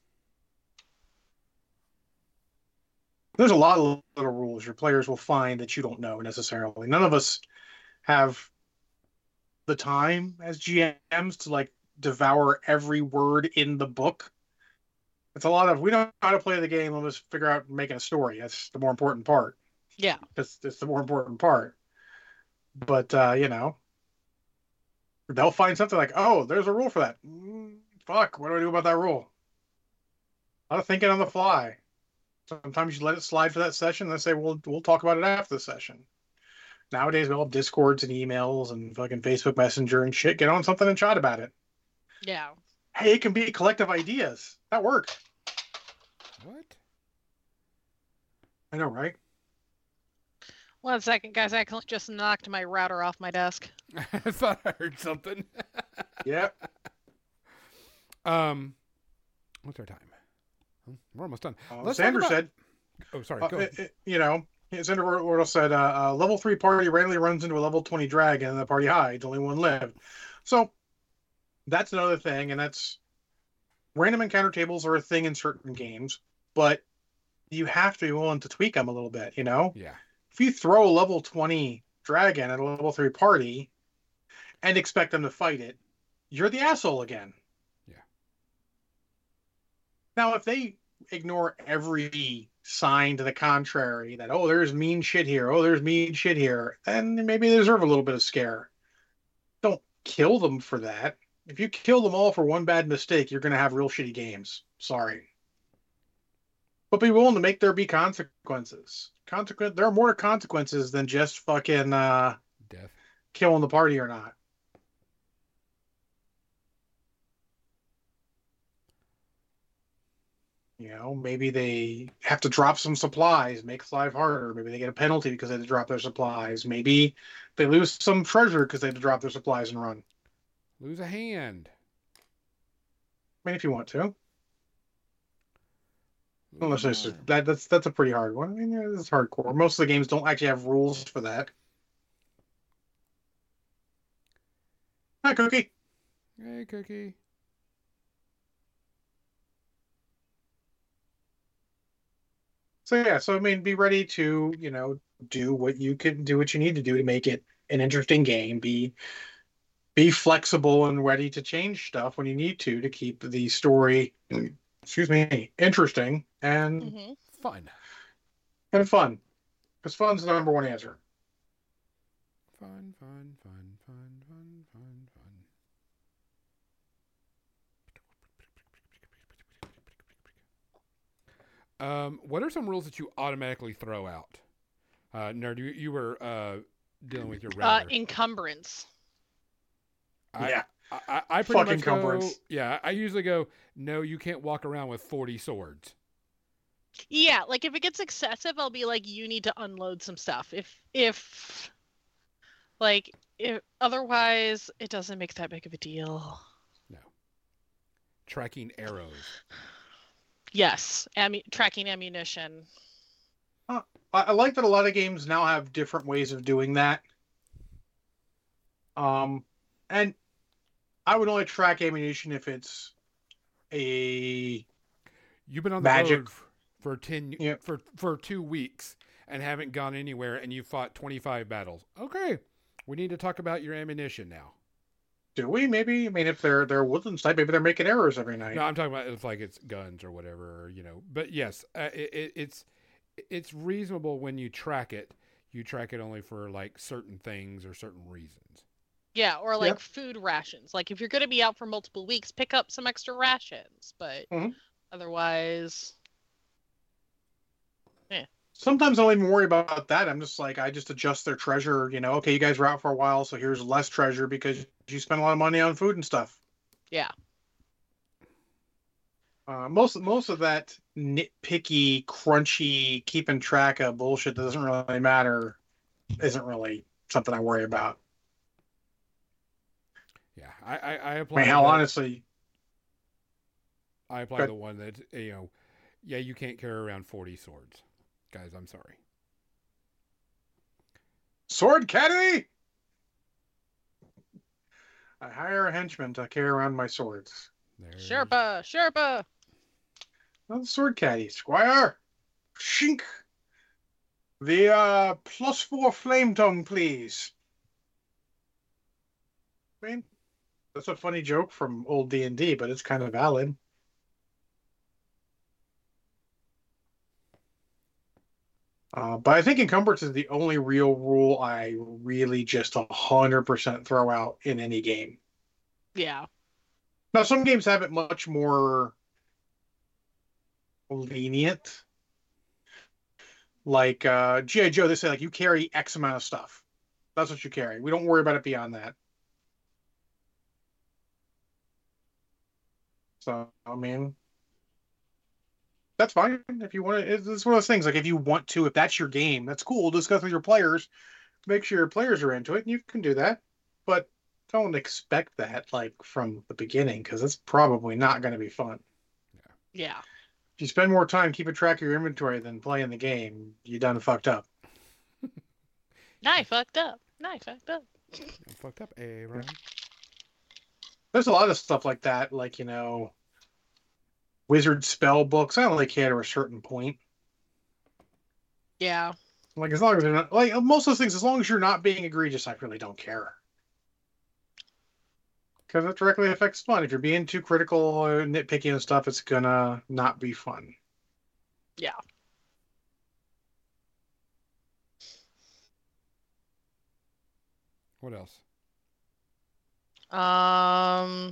There's a lot of little rules your players will find that you don't know necessarily. None of us have the time as G Ms to like devour every word in the book. It's a lot of, we know how to play the game, let's figure out making a story. That's the more important part. Yeah. That's, that's the more important part. But, uh, you know, they'll find something like, oh, there's a rule for that. Mm, fuck, what do I do about that rule? A lot of thinking on the fly. Sometimes you let it slide for that session, and they say, well, we'll talk about it after the session. Nowadays, we all have Discords and emails and fucking Facebook Messenger and shit. Get on something and chat about it. Yeah. Hey, it can be collective ideas. That works. What? I know, right? One second, guys. I just knocked my router off my desk. I thought I heard something. Yeah. Um, what's our time? We're almost done. Uh, Let's Sandra talk about... said, Oh, sorry. uh, Go ahead. it, it, you know, Sandra Wardle said, uh, uh, level three party randomly runs into a level twenty dragon and the party hides. Only one lived. So that's another thing, and that's random encounter tables are a thing in certain games, but you have to be willing to tweak them a little bit, you know? Yeah. If you throw a level twenty dragon at a level three party and expect them to fight it, you're the asshole again. Yeah. Now, if they ignore every sign to the contrary, that, oh, there's mean shit here, oh, there's mean shit here, then maybe they deserve a little bit of scare. Don't kill them for that. If you kill them all for one bad mistake, you're going to have real shitty games. Sorry. But be willing to make there be consequences. Consequent. There are more consequences than just fucking uh, Death. killing the party or not. You know, maybe they have to drop some supplies, make life harder. Maybe they get a penalty because they had to drop their supplies. Maybe they lose some treasure because they had to drop their supplies and run. Lose a hand. I mean, if you want to. Unless it's just, that that's that's a pretty hard one. I mean, yeah, this is hardcore. Most of the games don't actually have rules for that. Hi, Cookie. Hey, Cookie. So yeah, so I mean, be ready to, you know, do what you can do, what you need to do to make it an interesting game. Be be flexible and ready to change stuff when you need to to keep the story, excuse me, interesting and Mm-hmm. Fun. and fun. Because fun's the number one answer. Fun, fun, fun, fun, fun, fun, fun. Um, what are some rules that you automatically throw out? Uh, Nerd, you, you were uh, dealing with your Uh, router. encumbrance. I, yeah. I, I, I pretty Fucking much go, encumbrance. yeah, I usually go, no, you can't walk around with forty swords. Yeah, like if it gets excessive, I'll be like, you need to unload some stuff. If if like if otherwise, it doesn't make that big of a deal. No. Tracking arrows. Yes, ammu- tracking ammunition. I, I like that a lot of games now have different ways of doing that. Um, and I would only track ammunition if it's a You've been on the Magic. road f- for ten Yeah. for for two weeks and haven't gone anywhere, and you fought twenty-five battles. Okay, we need to talk about your ammunition now. Do we? Maybe. I mean, if they're they're woodlands type, maybe they're making errors every night. No, I'm talking about if like it's guns or whatever, or, you know. But yes, uh, it, it, it's it's reasonable when you track it. You track it only for like certain things or certain reasons. Yeah, or like Yep. food rations. Like if you're going to be out for multiple weeks, pick up some extra rations. But Mhm. otherwise, Sometimes I don't even worry about that. I'm just like, I just adjust their treasure. You know, okay, you guys were out for a while, so here's less treasure because you spent a lot of money on food and stuff. yeah. Uh, most most of that nitpicky, crunchy, keeping track of bullshit that doesn't really matter isn't really something I worry about. Yeah, I I, I I apply. mean, how the, honestly, I apply Good. the one that you know. Yeah, you can't carry around forty swords, guys. I'm sorry. sword caddy. I hire a henchman to carry around my swords. There's- Sherpa, Sherpa. Not the sword caddy, squire. Shink. The uh, plus four flame tongue, please. I mean, that's a funny joke from old D and D, but it's kind of valid. Uh, but I think encumbrance is the only real rule I really just one hundred percent throw out in any game. Yeah. Now, some games have it much more lenient. Like uh, G I. Joe, they say like you carry X amount of stuff. That's what you carry. We don't worry about it beyond that. So, I mean, that's fine if you want to. It's, it's one of those things. Like if you want to, if that's your game, that's cool. Discuss with your players. Make sure your players are into it, and you can do that. But don't expect that like from the beginning because it's probably not going to be fun. Yeah. If you spend more time keeping track of your inventory than playing the game, you done fucked up. Nah, I fucked up. Nah, I fucked up. I'm fucked up, Aaron. There's a lot of stuff like that, like, you know, wizard spell books. I don't really care to a certain point. Yeah. Like, as long as they're not, like, most of those things, as long as you're not being egregious, I really don't care. Because it directly affects fun. If you're being too critical or nitpicky and stuff, it's gonna not be fun. Yeah. What else? Um.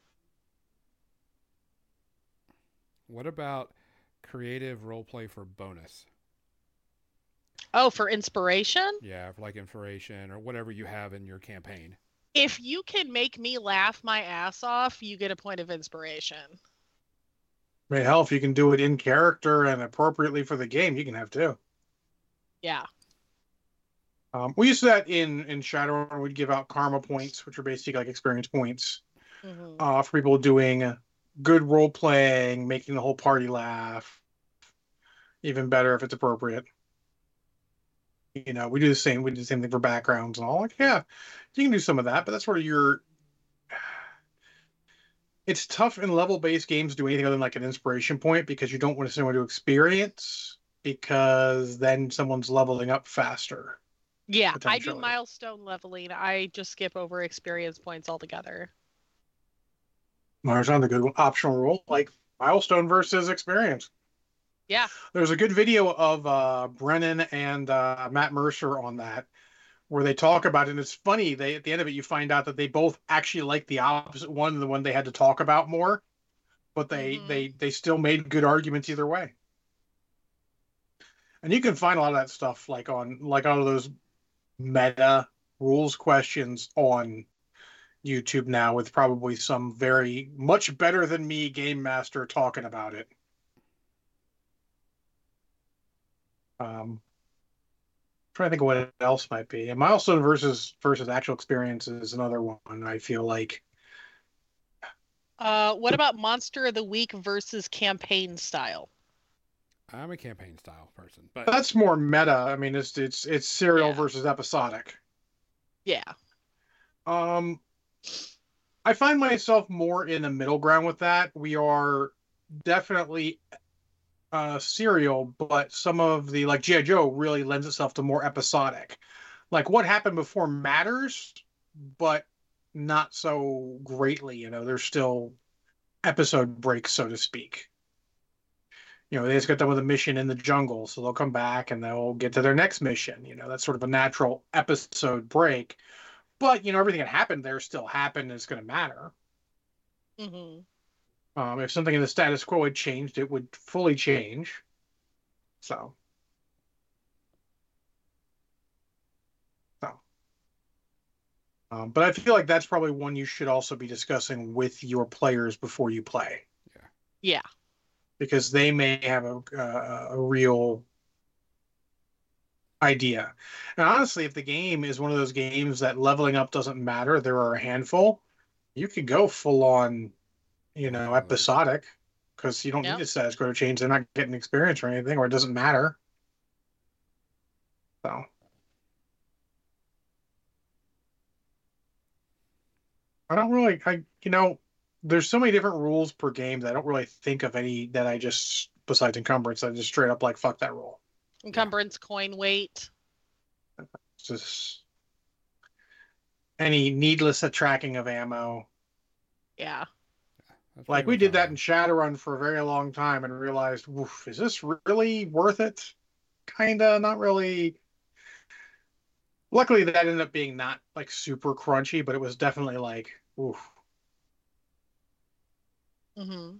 What about creative roleplay for bonus? Oh, for inspiration? Yeah, for like inspiration or whatever you have in your campaign. If you can make me laugh my ass off, you get a point of inspiration. I mean, hell, if you can do it in character and appropriately for the game, you can have two. Yeah. Um, we used to do that in, in Shadowrun. We'd give out karma points, which are basically like experience points. Mhm. Uh, for people doing good role playing, making the whole party laugh. Even better if it's appropriate. You know, we do the same. We do the same thing for backgrounds and all. Like, yeah, you can do some of that, but that's where you're. It's tough in level-based games to do anything other than like an inspiration point because you don't want to someone to experience because then someone's leveling up faster. Yeah, I do Potentially. milestone leveling. I just skip over experience points altogether. There's another good one, optional rule like milestone versus experience. Yeah. There's a good video of uh, Brennan and uh, Matt Mercer on that, where they talk about it. And it's funny. They at the end of it, you find out that they both actually like the opposite one, the one they had to talk about more, but they Mhm. they they still made good arguments either way. And you can find a lot of that stuff like on like all of those meta rules questions on YouTube now, with probably some very much better than me game master talking about it. Um, trying to think of what else might be. A milestone versus versus actual experience is another one. I feel like Uh, what about Monster of the Week versus campaign style? I'm a campaign style person, but that's more meta. I mean, it's it's it's serial Yeah. versus episodic. Yeah. Um, I find myself more in the middle ground with that. We are definitely uh, serial, but some of the like G I. Joe really lends itself to more episodic. Like what happened before matters, but not so greatly. You know, there's still episode breaks, so to speak. You know, they just got done with a mission in the jungle, so they'll come back and they'll get to their next mission. You know, that's sort of a natural episode break. But, you know, everything that happened there still happened and it's going to matter. Mm-hmm. Um, if something in the status quo had changed, it would fully change. So. So. Um, but I feel like that's probably one you should also be discussing with your players before you play. Yeah. Yeah. Because they may have a, uh, a real idea. And honestly, if the game is one of those games that leveling up doesn't matter, there are a handful, you could go full on, you know, episodic, because you don't Yep. need a status quo to change. They're not getting experience or anything, or it doesn't matter. So. I don't really, I, you know, there's so many different rules per game that I don't really think of any that I just, besides encumbrance, I just straight up like, fuck that rule. Encumbrance, coin weight. It's just any needless tracking of ammo. Yeah. That's Like pretty we much did all that I- in Shadowrun for a very long time and realized, woof, is this really worth it? Kinda, not really. Luckily, that ended up being not like super crunchy, but it was definitely like, oof. Mm-hmm.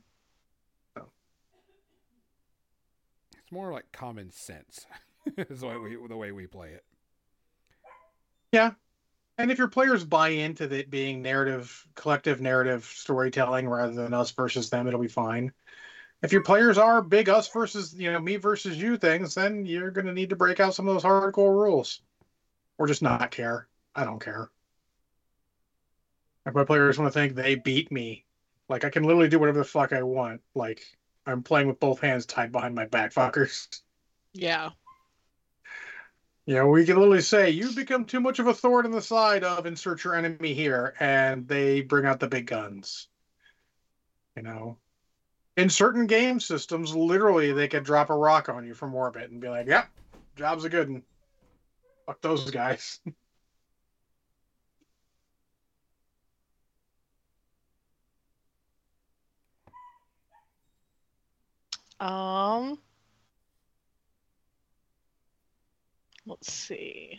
It's more like common sense. is the way we the way we play it. Yeah. And if your players buy into it being narrative, collective narrative storytelling rather than us versus them, it'll be fine. If your players are big us versus, you know, me versus you things, then you're going to need to break out some of those hardcore rules. Or just not care. I don't care. If my players want to think they beat me, like I can literally do whatever the fuck I want. Like I'm playing with both hands tied behind my back, fuckers. Yeah. You know, we can literally say, you've become too much of a thorn in the side of insert your enemy here, and they bring out the big guns. You know? In certain game systems, literally, they could drop a rock on you from orbit and be like, yep, job's a good one. Fuck those guys. Um. Let's see.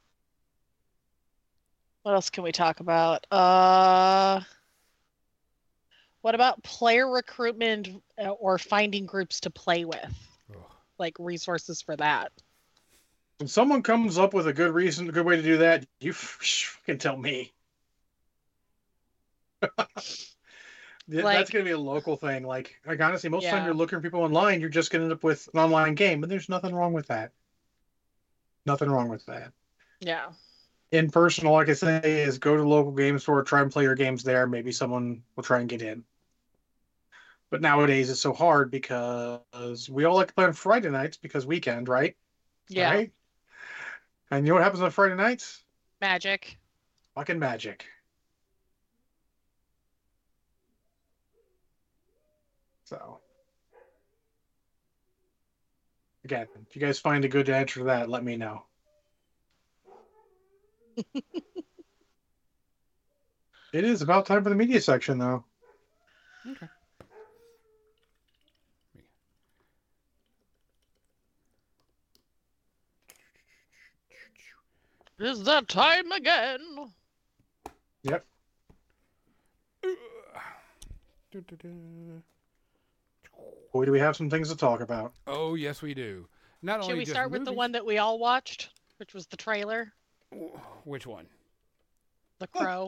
What else can we talk about? Uh, what about player recruitment uh, or finding groups to play with? Ugh. Like resources for that. When someone comes up with a good reason, a good way to do that, you fucking tell me. Yeah, Like- that's going to be a local thing. Like, like honestly, most of the time Yeah. you're looking for people online, you're just going to end up with an online game, but there's nothing wrong with that. Nothing wrong with that. Yeah. In person, all I can say is go to the local game store, try and play your games there. Maybe someone will try and get in. But nowadays it's so hard because we all like to play on Friday nights because weekend, right? Yeah. Right? And you know what happens on Friday nights? Magic. Fucking magic. So, again, if you guys find a good answer to that, let me know. It is about time for the media section, though. Okay. Is that time again? Yep. Du-du-du. Boy, do we have some things to talk about. Oh yes, we do. Not Should only we just start with the movies- one that we all watched, which was the trailer? Which one? The Crow.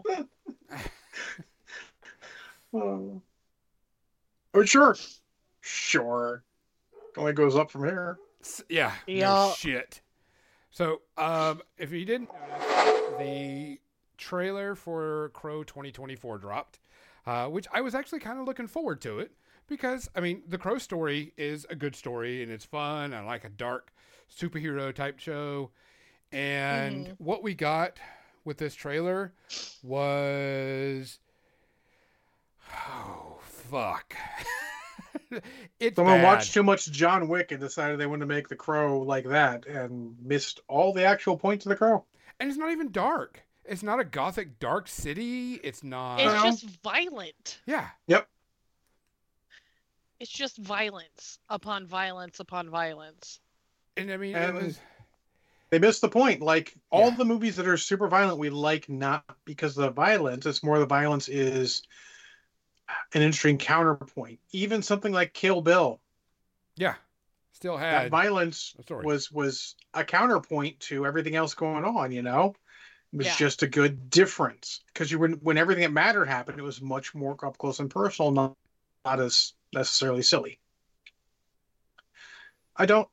Oh, oh sure. Sure. Only goes up from here. S- Yeah. No Yeah. shit. So, um, if you didn't notice, the trailer for Crow twenty twenty-four dropped, uh, which I was actually kind of looking forward to it because, I mean, the Crow story is a good story and it's fun. I like a dark superhero type show. And Mhm. what we got with this trailer was, oh, fuck. it's Someone bad. watched too much John Wick and decided they wanted to make The Crow like that and missed all the actual points of The Crow. And it's not even dark. It's not a gothic dark city. It's not. It's No. just violent. Yeah. Yep. It's just violence upon violence upon violence. And I mean, And it was. they missed the point. Like, all Yeah. the movies that are super violent, we like not because of the violence. It's more the violence is an interesting counterpoint. Even something like Kill Bill, Yeah. Still that had. violence a story. was was a counterpoint to everything else going on. You know, it was Yeah. just a good difference because you when when everything that mattered happened, it was much more up close and personal, not not as necessarily silly. I don't.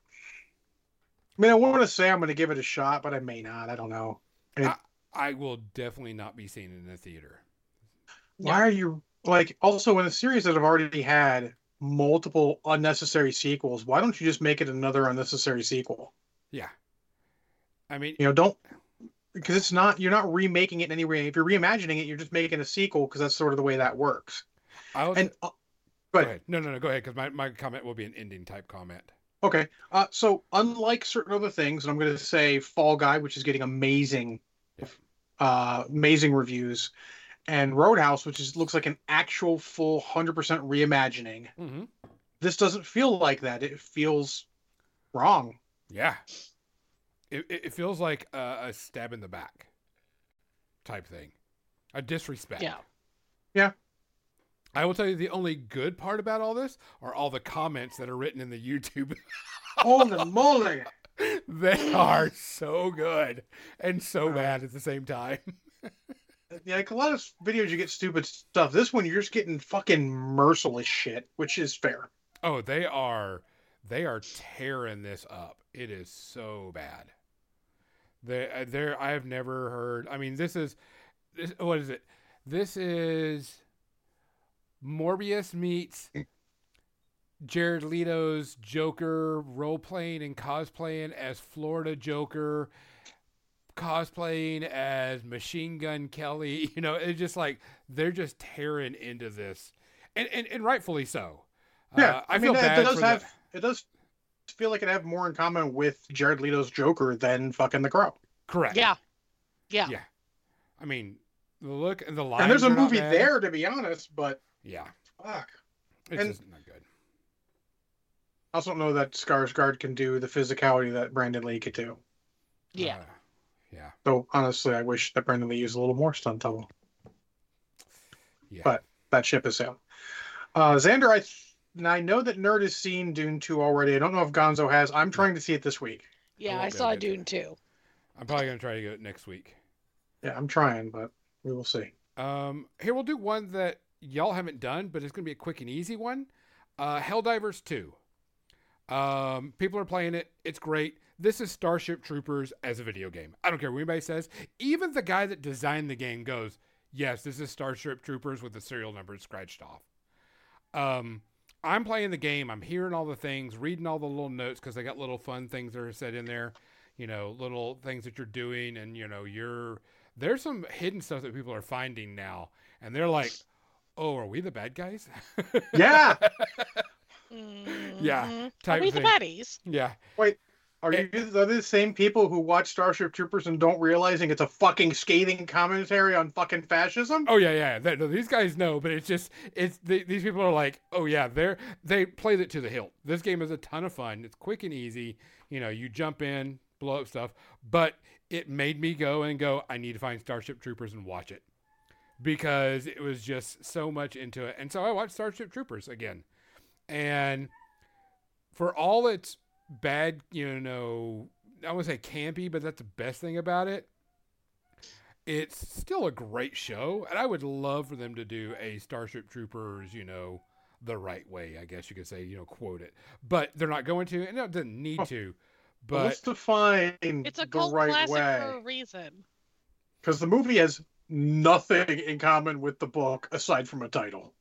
I mean, I want to say I'm going to give it a shot, but I may not. I don't know. I will definitely not be seen in the theater. Why are you like also in a series that have already had multiple unnecessary sequels? Why don't you just make it another unnecessary sequel? Yeah. I mean, You know, don't because it's not you're not remaking it in any way. If you're reimagining it, you're just making a sequel because that's sort of the way that works. I was. And uh, Go go ahead. ahead. No, no, no. Go ahead, because my, my comment will be an ending type comment. Okay. Uh, so unlike certain other things, and I'm going to say Fall Guy, which is getting amazing, Yeah. uh, amazing reviews, and Roadhouse, which is looks like an actual full one hundred percent reimagining. Mm-hmm. This doesn't feel like that. It feels wrong. Yeah. It, it it feels like a, a stab in the back type thing, a disrespect. Yeah. I will tell you the only good part about all this are all the comments that are written in the YouTube. Holy moly! They are so good and so bad at the same time. Yeah, like a lot of videos you get stupid stuff. This one you're just getting fucking merciless shit, which is fair. Oh, they are they are tearing this up. It is so bad. They uh, there I have never heard. I mean, this is this what is it? This is Morbius meets Jared Leto's Joker role playing and cosplaying as Florida Joker, cosplaying as Machine Gun Kelly. You know, it's just like they're just tearing into this, and and, and rightfully so. Yeah, uh, I, I, feel mean, bad it does for have the, it does feel like it have more in common with Jared Leto's Joker than fucking The Crow. correct. Yeah. Yeah. Yeah. I mean, the look and the lines. And there's a are not movie bad. there, to be honest, but Yeah, fuck. it's And- just not good. I also don't know that Skarsgård can do the physicality that Brandon Lee could do. Yeah. Uh, yeah. So honestly, I wish that Brandon Lee used a little more stunt double. Yeah. But that ship is sailed. Uh, Xander, I th- and I know that Nerd has seen Dune two already. I don't know if Gonzo has. I'm trying to see it this week. Yeah. won't I be saw able to get Dune too. I'm probably gonna try to get it next week. Yeah, I'm trying, but we will see. Um, here we'll do one that y'all haven't done, but it's gonna be a quick and easy one. Uh, Helldivers two. Um, people are playing it. It's great. This is Starship Troopers as a video game. I don't care what anybody says. Even the guy that designed the game goes, yes, this is Starship Troopers with the serial numbers scratched off. Um, I'm playing the game. I'm hearing all the things, reading all the little notes because they got little fun things that are said in there. You know, little things that you're doing, and you know, you're there's some hidden stuff that people are finding now, and they're like, "Oh, are we the bad guys?" Yeah. Yeah, Mhm. Are type we the thing. baddies? Yeah. Are you are they the same people who watch Starship Troopers and don't realizing it's a fucking scathing commentary on fucking fascism? Oh yeah, yeah. That, no, these guys know, but it's just it's the, these people are like, oh yeah, they're they played it to the hilt. This game is a ton of fun. It's quick and easy. You know, you jump in, blow up stuff, but it made me go and go. I need to find Starship Troopers and watch it because it was just so much into it. And so I watched Starship Troopers again, and for all its bad, you know, I wouldn't say campy, but that's the best thing about it. It's still a great show, and I would love for them to do a Starship Troopers, you know, the right way, I guess you could say, you know, quote it. But they're not going to, and it doesn't need Oh. to. But But let's define It's a the cult right classic way. for a reason. Because the movie has nothing in common with the book aside from a title.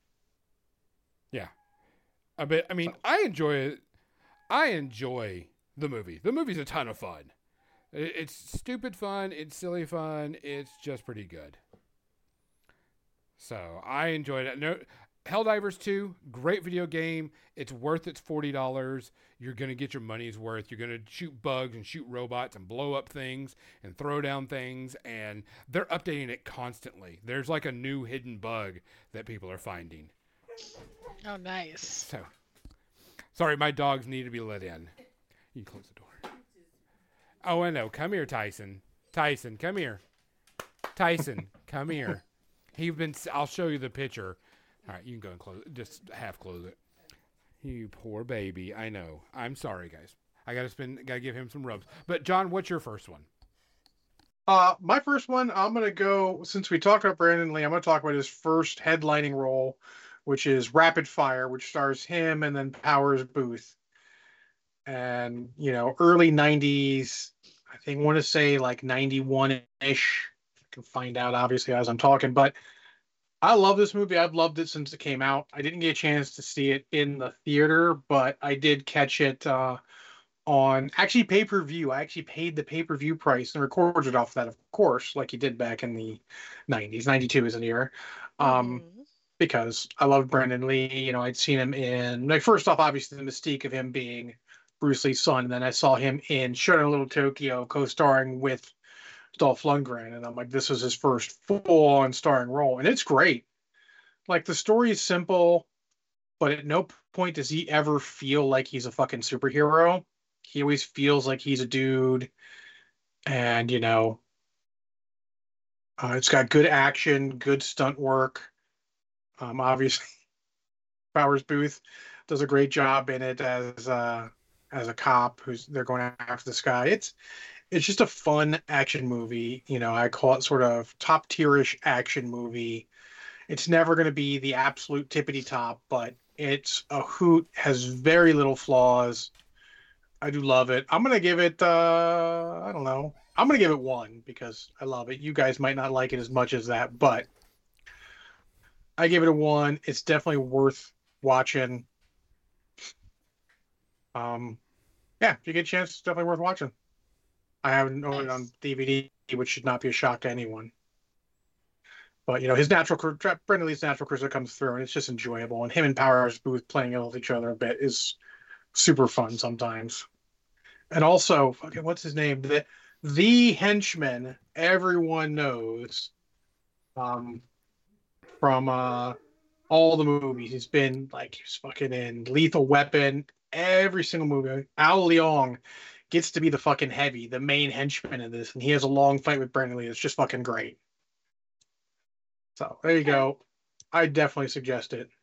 I bet, I mean, I enjoy it. I enjoy the movie. The movie's a ton of fun. It- It's stupid fun. It's silly fun. It's just pretty good. So I enjoyed it. No, Helldivers two, great video game. It's worth its forty dollars. You're going to get your money's worth. You're going to shoot bugs and shoot robots and blow up things and throw down things. And they're updating it constantly. There's like a new hidden bug that people are finding. Oh, nice. So, sorry, my dogs need to be let in. You can close the door. Oh, I know. Come here, Tyson. Tyson, come here. Tyson, come here. He's been. I'll show you the picture. All right, you can go and close it. Just half close it. You poor baby. I know. I'm sorry, guys. I gotta spend. Gotta give him some rubs. But John, what's your first one? Uh, my first one, I'm gonna go. Since we talked about Brandon Lee, I'm gonna talk about his first headlining role, which is Rapid Fire, which stars him and then Powers Booth. And you know, early nineties. I think I want to say like ninety-one-ish. I can find out obviously as I'm talking, but. I love this movie. I've loved it since it came out. I didn't get a chance to see it in the theater, but I did catch it uh, on actually pay-per-view. I actually paid the pay-per-view price and recorded off that, of course, like you did back in the nineties. ninety-two is an year. Um, Mhm. because I love Brandon Lee. You know, I'd seen him in, like, first off, obviously, the mystique of him being Bruce Lee's son. And then I saw him in Shooting Little Tokyo, co-starring with Dolph Lundgren, and I'm like, this was his first full-on starring role, and it's great. Like, the story is simple, but at no point does he ever feel like he's a fucking superhero. He always feels like he's a dude, and, you know, uh, it's got good action, good stunt work. Um, obviously, Powers Booth does a great job in it as uh, as a cop who's they're going after this guy. It's It's just a fun action movie. You know, I call it sort of top tierish action movie. It's never going to be the absolute tippity top, but it's a hoot, has very little flaws. I do love it. I'm going to give it, uh, I don't know. I'm going to give it one because I love it. You guys might not like it as much as that, but I give it a one. It's definitely worth watching. Um, yeah, if you get a chance, it's definitely worth watching. I haven't owned it on D V D, which should not be a shock to anyone. But, you know, his natural, Brandon Lee's natural charisma comes through, and it's just enjoyable. And him and Powers Booth playing with each other a bit is super fun sometimes. And also, fucking, what's his name? The, the henchman everyone knows um, from uh, all the movies. He's been, like, he's fucking in Lethal Weapon, every single movie. Al Leong gets to be the fucking heavy, the main henchman in this, and he has a long fight with Brandon Lee. It's just fucking great. So there you go. I definitely suggest it.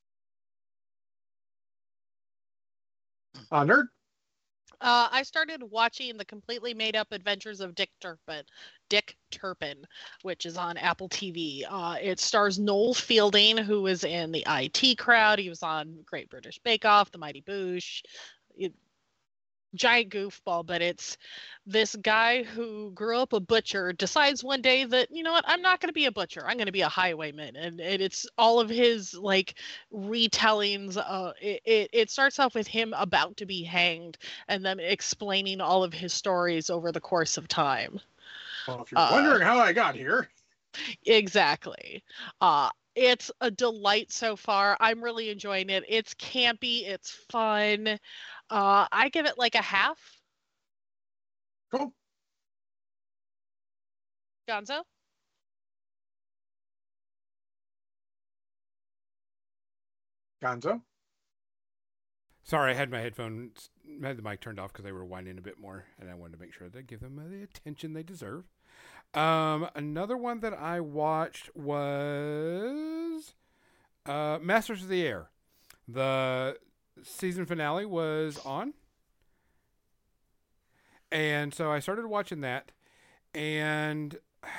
Uh, nerd. Uh, I started watching the completely made-up Adventures of Dick Turpin, Dick Turpin, which is on Apple T V. Uh, it stars Noel Fielding, who was in the I T Crowd. He was on Great British Bake Off, The Mighty Boosh. It, giant goofball, but it's this guy who grew up a butcher decides one day that, you know what, I'm not going to be a butcher, I'm going to be a highwayman. And, and it's all of his like retellings. Uh, it, it, it starts off with him about to be hanged and then explaining all of his stories over the course of time. Well, if you're Uh, wondering how I got here. Exactly. Uh, it's a delight so far. I'm really enjoying it. It's campy. It's fun. Uh, I give it like a half. Cool. Gonzo? Gonzo. Sorry, I had my headphones, I had the mic turned off because they were whining a bit more, and I wanted to make sure that I give them the attention they deserve. Um, another one that I watched was uh, Masters of the Air. The season finale was on, and so I started watching that, and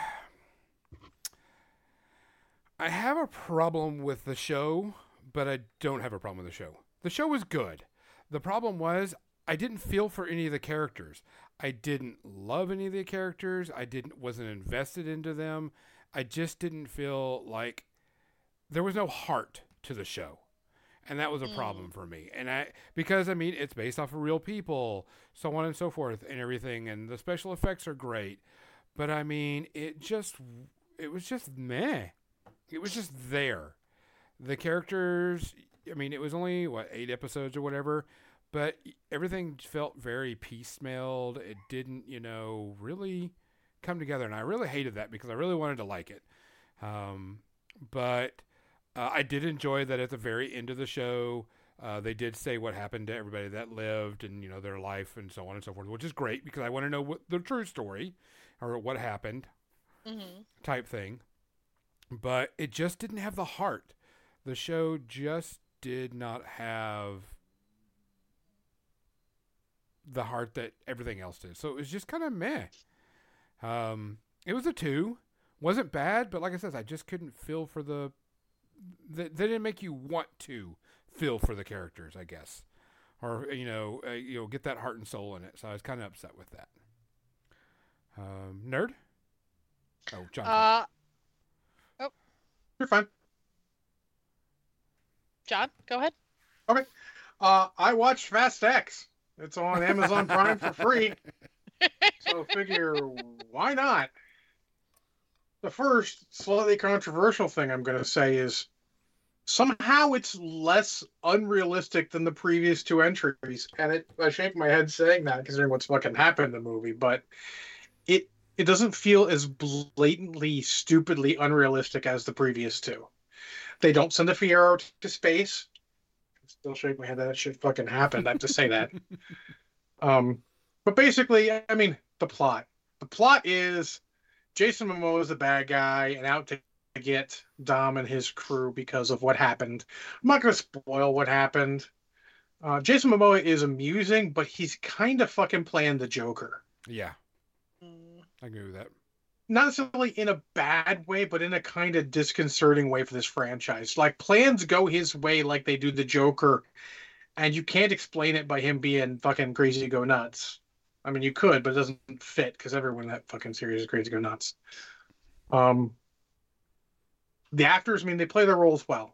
I have a problem with the show, but I don't have a problem with the show. The show was good. The problem was I didn't feel for any of the characters. I didn't love any of the characters. I didn't wasn't invested into them. I just didn't feel like there was no heart to the show. And that was a problem for me. And I because I mean it's based off of real people, so on and so forth and everything, and the special effects are great. But I mean it just it was just meh. It was just there. the characters, I mean, it was only, what, eight episodes or whatever, but everything felt very piecemealed. It didn't, you know, really come together, and I really hated that because I really wanted to like it. Um, but uh, I did enjoy that at the very end of the show, uh, they did say what happened to everybody that lived and, you know, their life and so on and so forth, which is great because I want to know what the true story or what happened Mm-hmm. type thing. But it just didn't have the heart. The show just did not have the heart that everything else did. So it was just kind of meh. Um, it was a two. Wasn't bad, but like I said, I just couldn't feel for the... They, they didn't make you want to feel for the characters, I guess. Or, you know, uh, you know, get that heart and soul in it. So I was kind of upset with that. Um, nerd? Oh, John. Uh, You're fine. John, go ahead. Uh, I watched Fast X. It's on Amazon Prime for free. So figure, why not? The first slightly controversial thing I'm going to say is somehow it's less unrealistic than the previous two entries. And it, I shake my head saying that considering what's fucking happened in the movie, but it it doesn't feel as blatantly, stupidly unrealistic as the previous two. They don't send a Fiero to space. I still shake my head that shit fucking happened. I have to say that. Um, but basically, I mean, the plot. The plot is Jason Momoa is the bad guy and out to get Dom and his crew because of what happened. I'm not going to spoil what happened. Uh, Jason Momoa is amusing, but he's kind of fucking playing the Joker. Yeah, Mm. I agree with that. Not necessarily in a bad way, but in a kind of disconcerting way for this franchise. Like, plans go his way like they do the Joker, and you can't explain it by him being fucking crazy go nuts. I mean, you could, but it doesn't fit because everyone in that fucking series is crazy go nuts. Um, the actors, I mean, they play their roles well.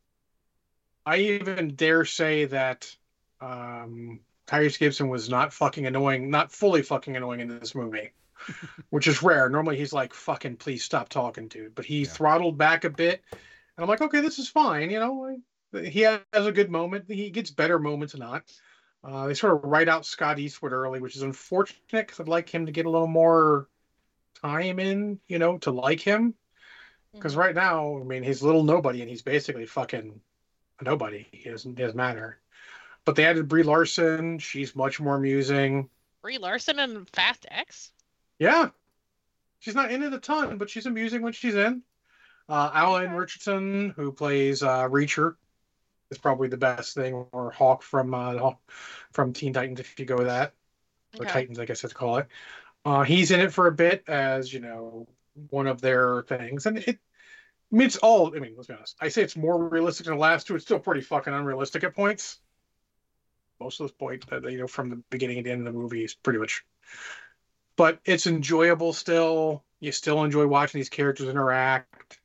I even dare say that um, Tyrese Gibson was not fucking annoying, not fully fucking annoying in this movie, which is rare. Normally he's like, fucking please stop talking, dude. But he Yeah. throttled back a bit. And I'm like, okay, this is fine. You know, he has a good moment. He gets better moments not. Uh, they sort of write out Scott Eastwood early, which is unfortunate because I'd like him to get a little more time in, you know, to like him. Because right now, I mean, he's a little nobody and he's basically fucking a nobody. He doesn't, he doesn't matter. But they added Brie Larson. She's much more amusing. Brie Larson and Fast X? Yeah. She's not in it a ton, but she's amusing when she's in. Uh, Alan Okay. Richardson, who plays uh, Reacher, is probably the best thing, or Hawk from uh, Hawk- from Teen Titans, if you go with that. Or Okay. Titans, I guess that's call it. Uh, he's in it for a bit as, you know, one of their things. And it, I mean, it's all, I mean, let's be honest. I say it's more realistic than the last two. It's still pretty fucking unrealistic at points. Most of those points, that you know, from the beginning and the end of the movie is pretty much. But it's enjoyable still. You still enjoy watching these characters interact.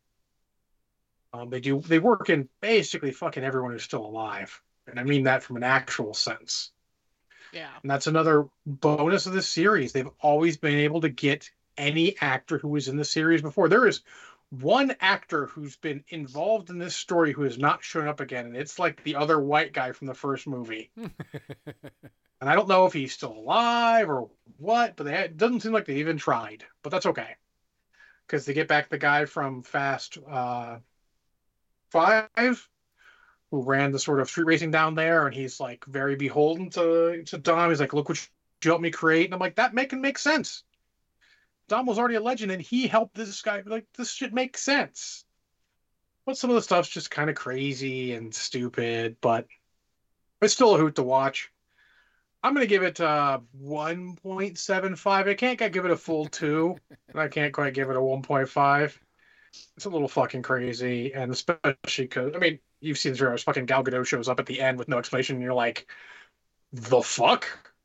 Um, they do, they work in basically fucking everyone who's still alive. And I mean that from an actual sense. Yeah. And that's another bonus of this series. They've always been able to get any actor who was in the series before. There is one actor who's been involved in this story who has not shown up again, and it's like the other white guy from the first movie. And I don't know if he's still alive or what, but they had, it doesn't seem like they even tried. But that's okay. Because they get back the guy from Fast uh, Five, who ran the sort of street racing down there, and he's like very beholden to, to Dom. He's like, look what you helped me create. And I'm like, that make, can make sense. Dom was already a legend, and he helped this guy. Like, this should make sense. But some of the stuff's just kind of crazy and stupid, but it's still a hoot to watch. I'm going to give it uh, one point seven five. I can't quite give it a full two, and I can't quite give it a one point five. It's a little fucking crazy, and especially because, I mean, you've seen the trailers, fucking Gal Gadot shows up at the end with no explanation, and you're like, the fuck?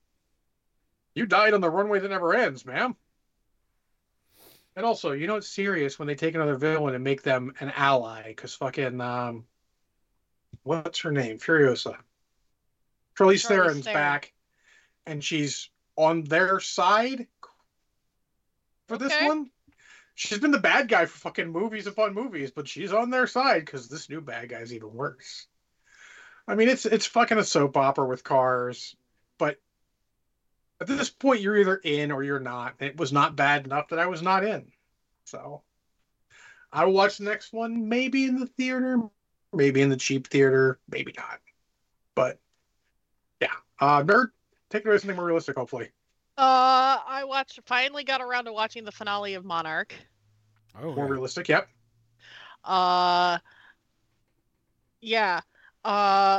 You died on the runway that never ends, ma'am. And also, you know it's serious when they take another villain and make them an ally, because fucking, um, what's her name? Furiosa. Charlize Charlize Theron's Theron. back, and she's on their side for this Okay. one. she's been the bad guy for fucking movies upon movies, but she's on their side because this new bad guy's even worse. I mean, it's it's fucking a soap opera with cars, but at this point, you're either in or you're not. It was not bad enough that I was not in. So I'll watch the next one, maybe in the theater, maybe in the cheap theater, maybe not. But yeah, uh, Nerd, take it away something more realistic, hopefully. Uh, I watched. Finally got around to watching the finale of Monarch. Oh, More yeah. realistic, yep. Uh, yeah. Uh,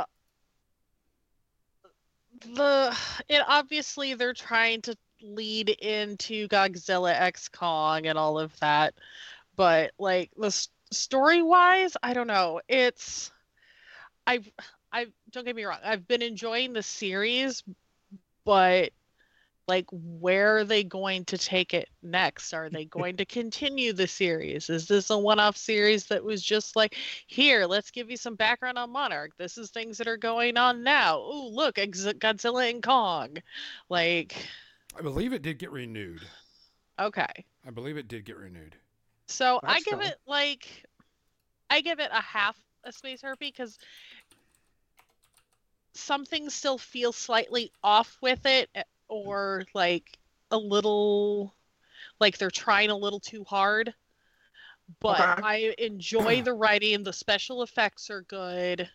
the it obviously they're trying to lead into Godzilla X Kong and all of that, but like the s- story wise, I don't know. It's I've I don't get me wrong. I've been enjoying the series, but like where are they going to take it next? Are they going to continue the series? Is this a one-off series that was just like, here, let's give you some background on Monarch. This is things that are going on now. Oh, look, Ex- Godzilla and Kong. Like, I believe it did get renewed. okay. I believe it did get renewed. So I That's give cool. it like I give it a half a space harpy because something still feels slightly off with it, or like a little like they're trying a little too hard. But Okay. I enjoy the writing, the special effects are good.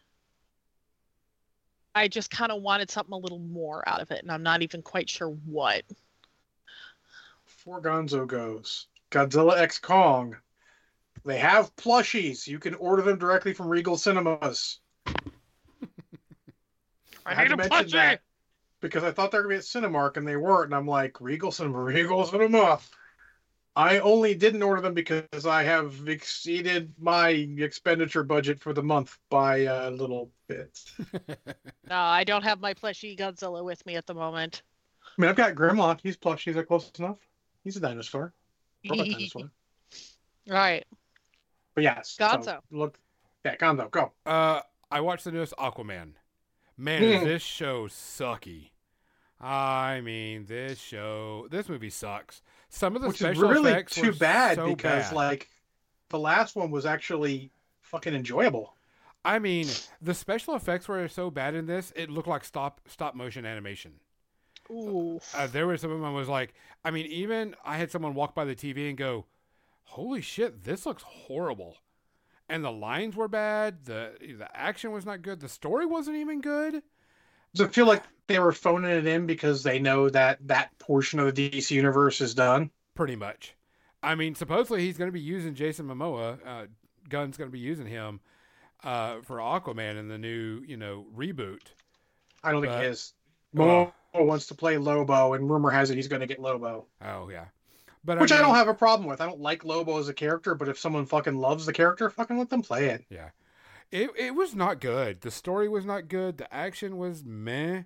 I just kind of wanted something a little more out of it, and I'm not even quite sure what. Before Gonzo goes, Godzilla X Kong. They have plushies. You can order them directly from Regal Cinemas. I, had to mention that because I thought they were going to be at Cinemark and they weren't. And I'm like, Regal Cinema, Regal Cinema. I only didn't order them because I have exceeded my expenditure budget for the month by a little bit. No, I don't have my plushie Godzilla with me at the moment. I mean, I've got Grimlock. He's plushies are close enough. He's a dinosaur. Robot dinosaur. Right. But yes. Gonzo. So look. Yeah, Gonzo, go. Uh, I watched the newest Aquaman. Man, Hmm. is this show sucky. I mean, this show, this movie sucks. Some of the Which is special really effects too were bad so because, bad. like, the last one was actually fucking enjoyable. I mean, the special effects were so bad in this, it looked like stop stop motion animation. Ooh. Uh, there was someone I was like, I mean, even I had someone walk by the T V and go, "Holy shit, this looks horrible." And the lines were bad. The the action was not good. The story wasn't even good. Does it feel like they were phoning it in because they know that that portion of the D C universe is done? Pretty much. I mean, supposedly he's going to be using Jason Momoa. Uh, Gunn's going to be using him uh, for Aquaman in the new, you know, reboot. I don't think But- he is. Well- Momoa wants to play Lobo, and rumor has it he's going to get Lobo. Oh yeah, but Which I, mean, don't have a problem with. I don't like Lobo as a character, but if someone fucking loves the character, fucking let them play it. Yeah, it it was not good. The story was not good. The action was meh.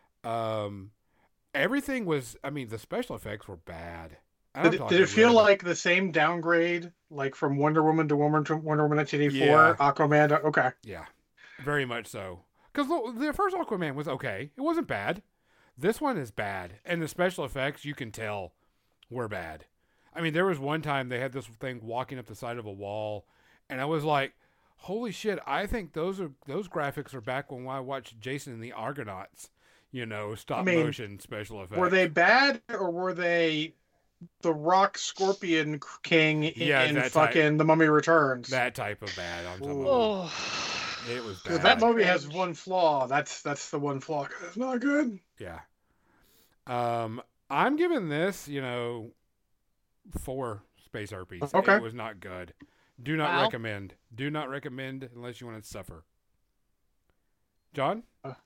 Um, everything was. I mean, the special effects were bad. I'm Did, it- talking did it feel really- like the same downgrade, like from Wonder Woman to Woman to Wonder Woman nineteen eighty-four, Yeah. Aquaman? To, okay, Yeah, very much so. Because the first Aquaman was okay. It wasn't bad. This one is bad. And the special effects, you can tell, were bad. I mean, there was one time they had this thing walking up the side of a wall, and I was like, holy shit, I think those are those graphics are back when I watched Jason and the Argonauts, you know, stop I mean, motion special effects. were they bad or were they the Rock Scorpion King in, Yeah, in that fucking The Mummy Returns? that type of bad on some of them? Oh. It was 'Cause bad. that movie has Cringe. one flaw. That's that's the one flaw. It's not good. Yeah. Um, I'm giving this, you know, four space herpes. Okay. It was not good. Do not Wow. recommend. Do not recommend unless you want to suffer. John?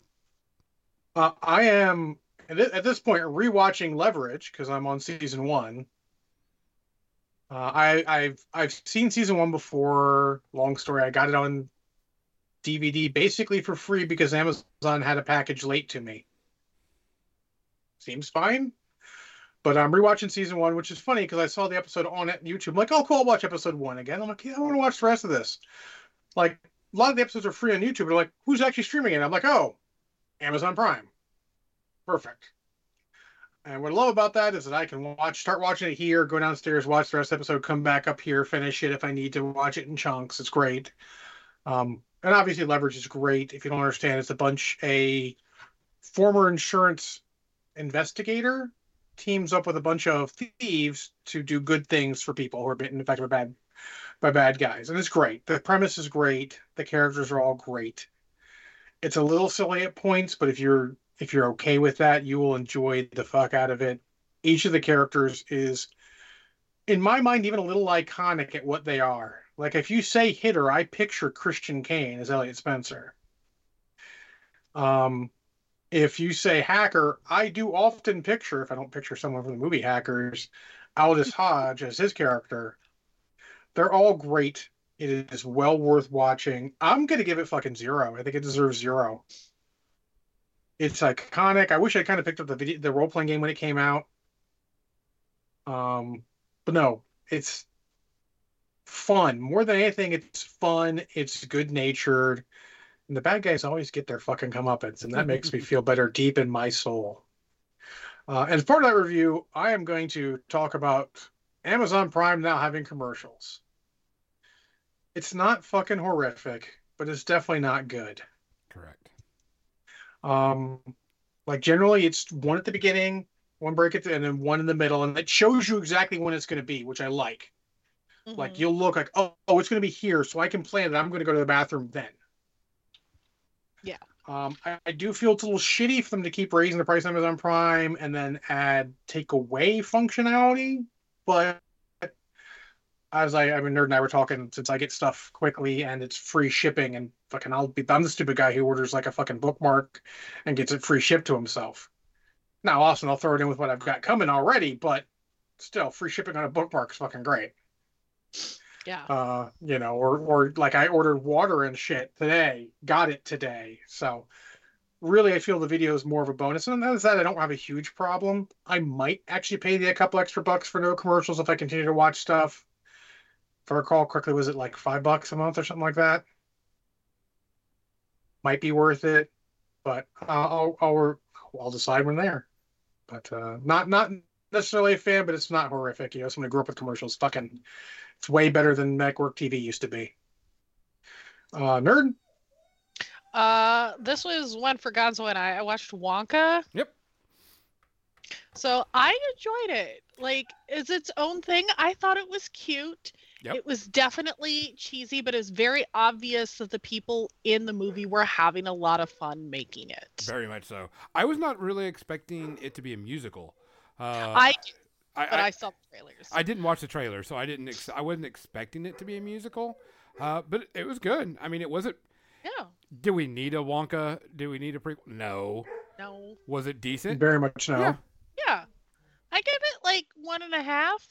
Uh, I am at thi- at this point rewatching Leverage because I'm on season one. Uh, I, I've I've seen season one before. Long story. I got it on D V D basically for free because Amazon had a package late to me. Seems fine, but I'm rewatching season one, which is funny because I saw the episode on it YouTube. I'm like, oh, cool, I'll watch episode one again. I'm like, yeah, I want to watch the rest of this. Like, a lot of the episodes are free on YouTube. They're like, who's actually streaming it? I'm like, oh, Amazon Prime. Perfect. And what I love about that is that I can watch, start watching it here, go downstairs, watch the rest of the episode, come back up here, finish it if I need to watch it in chunks. It's great. Um, and obviously, Leverage is great. If you don't understand, it's a bunch a former insurance investigator teams up with a bunch of thieves to do good things for people who are being affected by bad by bad guys, and it's great. The premise is great. The characters are all great. It's a little silly at points, but if you're if you're okay with that, you will enjoy the fuck out of it. Each of the characters is, in my mind, even a little iconic at what they are. Like, if you say hitter, I picture Christian Kane as Elliot Spencer. Um, if you say hacker, I do often picture, if I don't picture someone from the movie Hackers, Aldous Hodge as his character. They're all great. It is well worth watching. I'm going to give it fucking zero. I think it deserves zero. It's iconic. I wish I kind of picked up the video, the role-playing game when it came out. Um, but no, it's fun. More than anything, it's fun. It's good-natured. And the bad guys always get their fucking comeuppance, and that makes me feel better deep in my soul. Uh, and as part of that review, I am going to talk about Amazon Prime now having commercials. It's not fucking horrific, but it's definitely not good. Correct. Um, like generally, it's one at the beginning, one break at the, and then one in the middle, and it shows you exactly when it's going to be, which I like. Mm-hmm. Like you'll look like, oh, oh, it's going to be here, so I can plan that I'm going to go to the bathroom then. Yeah. Um, I, I do feel it's a little shitty for them to keep raising the price on Amazon Prime and then add take away functionality, but as I, I mean, Nerd and I were talking, since I get stuff quickly and it's free shipping, and fucking I'll be, I'm the stupid guy who orders like a fucking bookmark and gets it free shipped to himself. Now, Austin, I'll throw it in with what I've got coming already, but still, free shipping on a bookmark is fucking great. Yeah. Uh, you know, or or like I ordered water and shit today, got it today. So really, I feel the video is more of a bonus. And that's that I don't have a huge problem. I might actually pay the a couple extra bucks for no commercials if I continue to watch stuff. If I recall correctly, was it like five bucks a month or something like that? Might be worth it, but uh, I'll, I'll I'll decide when there. But uh, not not necessarily a fan, but it's not horrific. You know, someone who grew up with commercials, fucking, it's way better than network T V used to be. Uh, Nerd. Uh, this was one for Gonzo and I. I watched Wonka. Yep. So I enjoyed it. Like, it's its own thing. I thought it was cute. Yep. It was definitely cheesy, but it was very obvious that the people in the movie were having a lot of fun making it. Very much so. I was not really expecting it to be a musical. Uh, I, I, but I, I saw the trailers. I didn't watch the trailer, so I didn't. Ex- I wasn't expecting it to be a musical, uh, but it was good. I mean, it wasn't. Yeah. Do we need a Wonka? Do we need a prequel? No. No. Was it decent? Very much no. Yeah. Yeah. I give it like one and a half.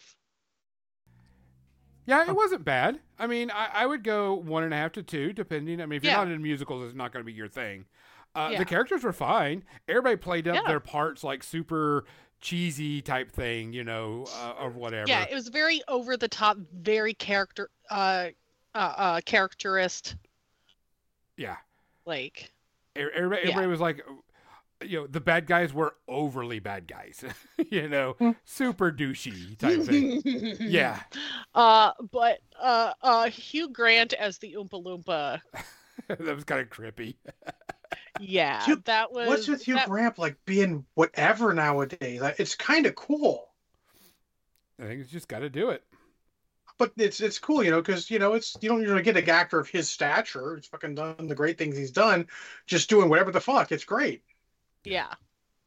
Yeah, it wasn't bad. I mean, I, I would go one and a half to two, depending. I mean, if you're Yeah. not into musicals, it's not going to be your thing. Uh, Yeah. The characters were fine. Everybody played up Yeah. their parts like super cheesy type thing, you know, uh, or whatever. Yeah, it was very over the top, very character, uh, uh, uh characterist. Yeah. Like. Everybody, Yeah. everybody was like, you know, the bad guys were overly bad guys, you know, super douchey type thing. Yeah. Uh, but uh, uh, Hugh Grant as the Oompa Loompa. That was kind of trippy. Yeah, Hugh- that was. What's with Hugh that- Grant like being whatever nowadays? Like, it's kind of cool, I think it's just got to do it. but it's it's cool, you know, because you know it's you don't usually get an actor of his stature. He's fucking done the great things he's done, just doing whatever the fuck. It's great. Yeah.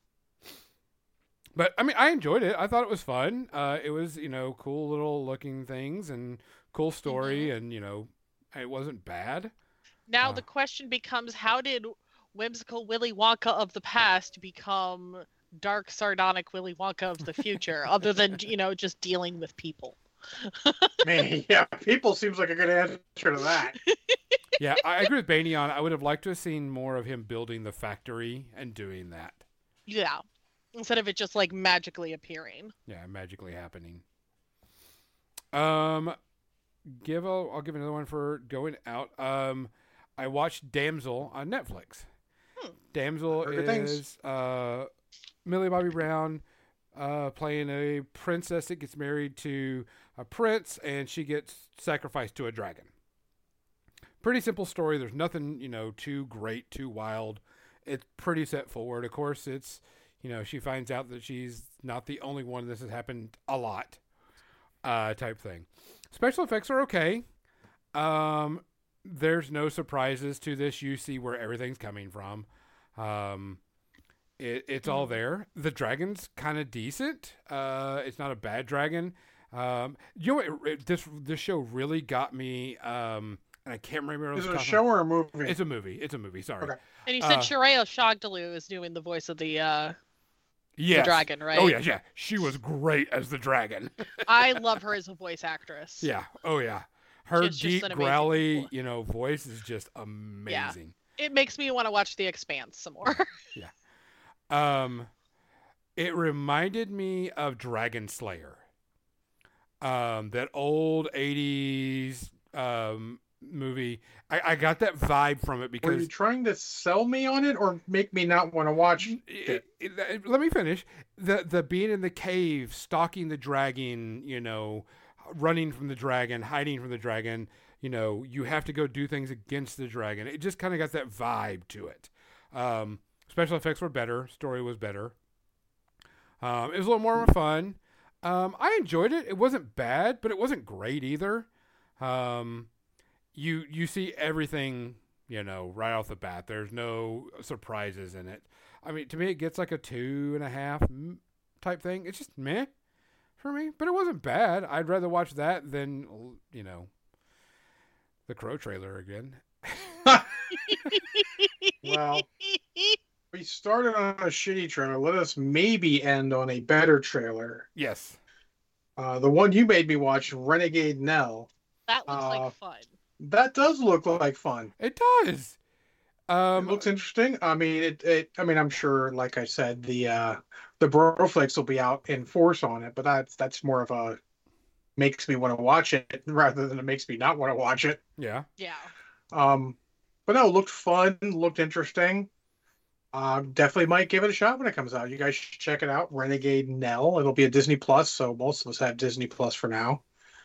But I mean, I enjoyed it. I thought it was fun. Uh, it was, you know, cool little looking things and cool story, and you know, it wasn't bad. Now Uh. the question becomes: how did whimsical Willy Wonka of the past become dark, sardonic Willy Wonka of the future? Other than you know, just dealing with people. Man, yeah, people seems like a good answer to that. Yeah, I agree with Bainey on. I would have liked to have seen more of him building the factory and doing that. Yeah. Instead of it just like magically appearing. Yeah, magically happening. Um, give a, I'll give another one for going out. Um, I watched Damsel on Netflix. Hmm. Damsel Heard good things. is uh, Millie Bobby Brown uh, playing a princess that gets married to a prince, and she gets sacrificed to a dragon. Pretty simple story. There's nothing, you know, too great, too wild. It's pretty set forward. Of course, it's, you know, she finds out that she's not the only one. This has happened a lot, uh, type thing. Special effects are okay. Um, there's no surprises to this. You see where everything's coming from. Um, it, it's all there. The dragon's kind of decent. Uh, it's not a bad dragon. Um, you know what? It, this this show really got me. Um, and I can't remember. What Is I it was a talking show about. or a movie? It's a movie. It's a movie. Sorry. Okay. And you said Uh, Shreya Shogdalu is doing the voice of the uh, Yes. the dragon, right? Oh yeah, yeah. She was great as the dragon. I love her as a voice actress. Yeah. Oh yeah. Her She's just deep, an amazing growly, voice. you know, voice is just amazing. It makes me want to watch The Expanse some more. Um, it reminded me of Dragon Slayer. Um, that old eighties um movie. I, I got that vibe from it Were because you trying to sell me on it or make me not want to watch it, it? it- it- let me finish. The the being in the cave, stalking the dragon, you know, running from the dragon, hiding from the dragon, you know, you have to go do things against the dragon. It just kind of got that vibe to it. Um, special effects were better, story was better. Um, it was a little more fun. Um, I enjoyed it. It wasn't bad, but it wasn't great either. Um, you you see everything, you know, right off the bat. There's no surprises in it. I mean, to me, it gets like a two and a half mm, type thing. It's just meh for me, but it wasn't bad. I'd rather watch that than, you know, the Crow trailer again. Well, we started on a shitty trailer. Let us maybe end on a better trailer. Yes. Uh, the one you made me watch, Renegade Nell. That looks Uh, like fun. That does look like fun. It does. Um, It looks interesting. I mean, it, it. I mean, I'm sure, like I said, the uh, the Broflix will be out in force on it, but that's that's more of a makes me want to watch it rather than it makes me not want to watch it. yeah. Yeah. Um, but no, it looked fun, looked interesting. Uh, definitely might give it a shot when it comes out. You guys should check it out. Renegade Nell. It'll be a Disney Plus, so most of us have Disney Plus for now.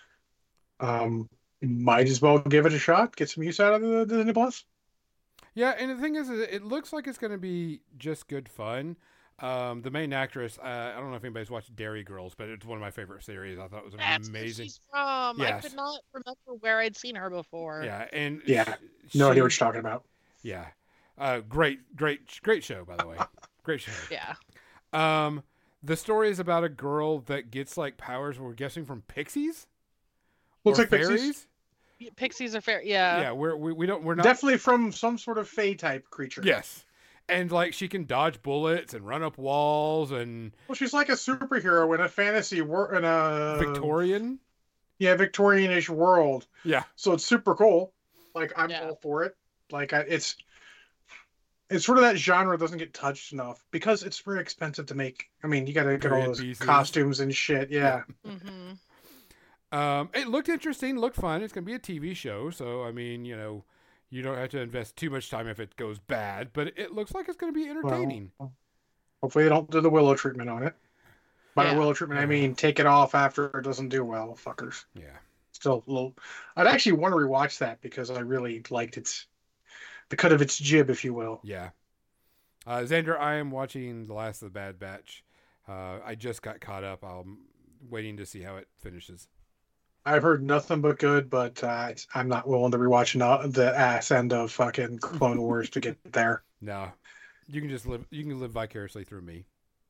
Um, might as well give it a shot. Get some use out of the Disney Plus. Yeah, and the thing is, is it looks like it's going to be just good fun. Um, the main actress, uh, I don't know if anybody's watched Dairy Girls, but it's one of my favorite series. I thought it was That's where amazing. she's from. I Yes. could not remember where I'd seen her before. Yeah, and Yeah, sh- No idea she- what you're talking about. Yeah, uh, great, great, great show, by the way. Great show. Yeah. Um, the story is about a girl that gets like powers. We're guessing from pixies. Looks or like Pixies. Pixies are fair. Yeah. Yeah, we're we, we don't we're not Definitely from some sort of Fey type creature. Yes, and like she can dodge bullets and run up walls and Well, she's like a superhero in a fantasy world, in a Victorian. yeah, Victorianish world. Yeah, So it's super cool. Like I'm Yeah. all for it. Like I, it's it's sort of that genre doesn't get touched enough because it's very expensive to make. I mean, you got to get all Period those pieces. costumes and shit. Yeah. Mm-hmm. um, it looked interesting, looked fun. It's gonna be a T V show, so I mean, you know, you don't have to invest too much time if it goes bad, but it looks like it's gonna be entertaining. Well, hopefully they don't do the Willow treatment on it. By Yeah. the Willow treatment, I mean take it off after it doesn't do well, fuckers. Yeah. Still a little. I'd actually want to rewatch that because I really liked its the cut of its jib, if you will. Yeah. Uh, Xander, I am watching The Last of the Bad Batch. Uh, I just got caught up. I'm waiting to see how it finishes. I've heard nothing but good, but uh, I'm not willing to rewatch no- the ass end of fucking Clone Wars to get there. No, you can just live. You can live vicariously through me.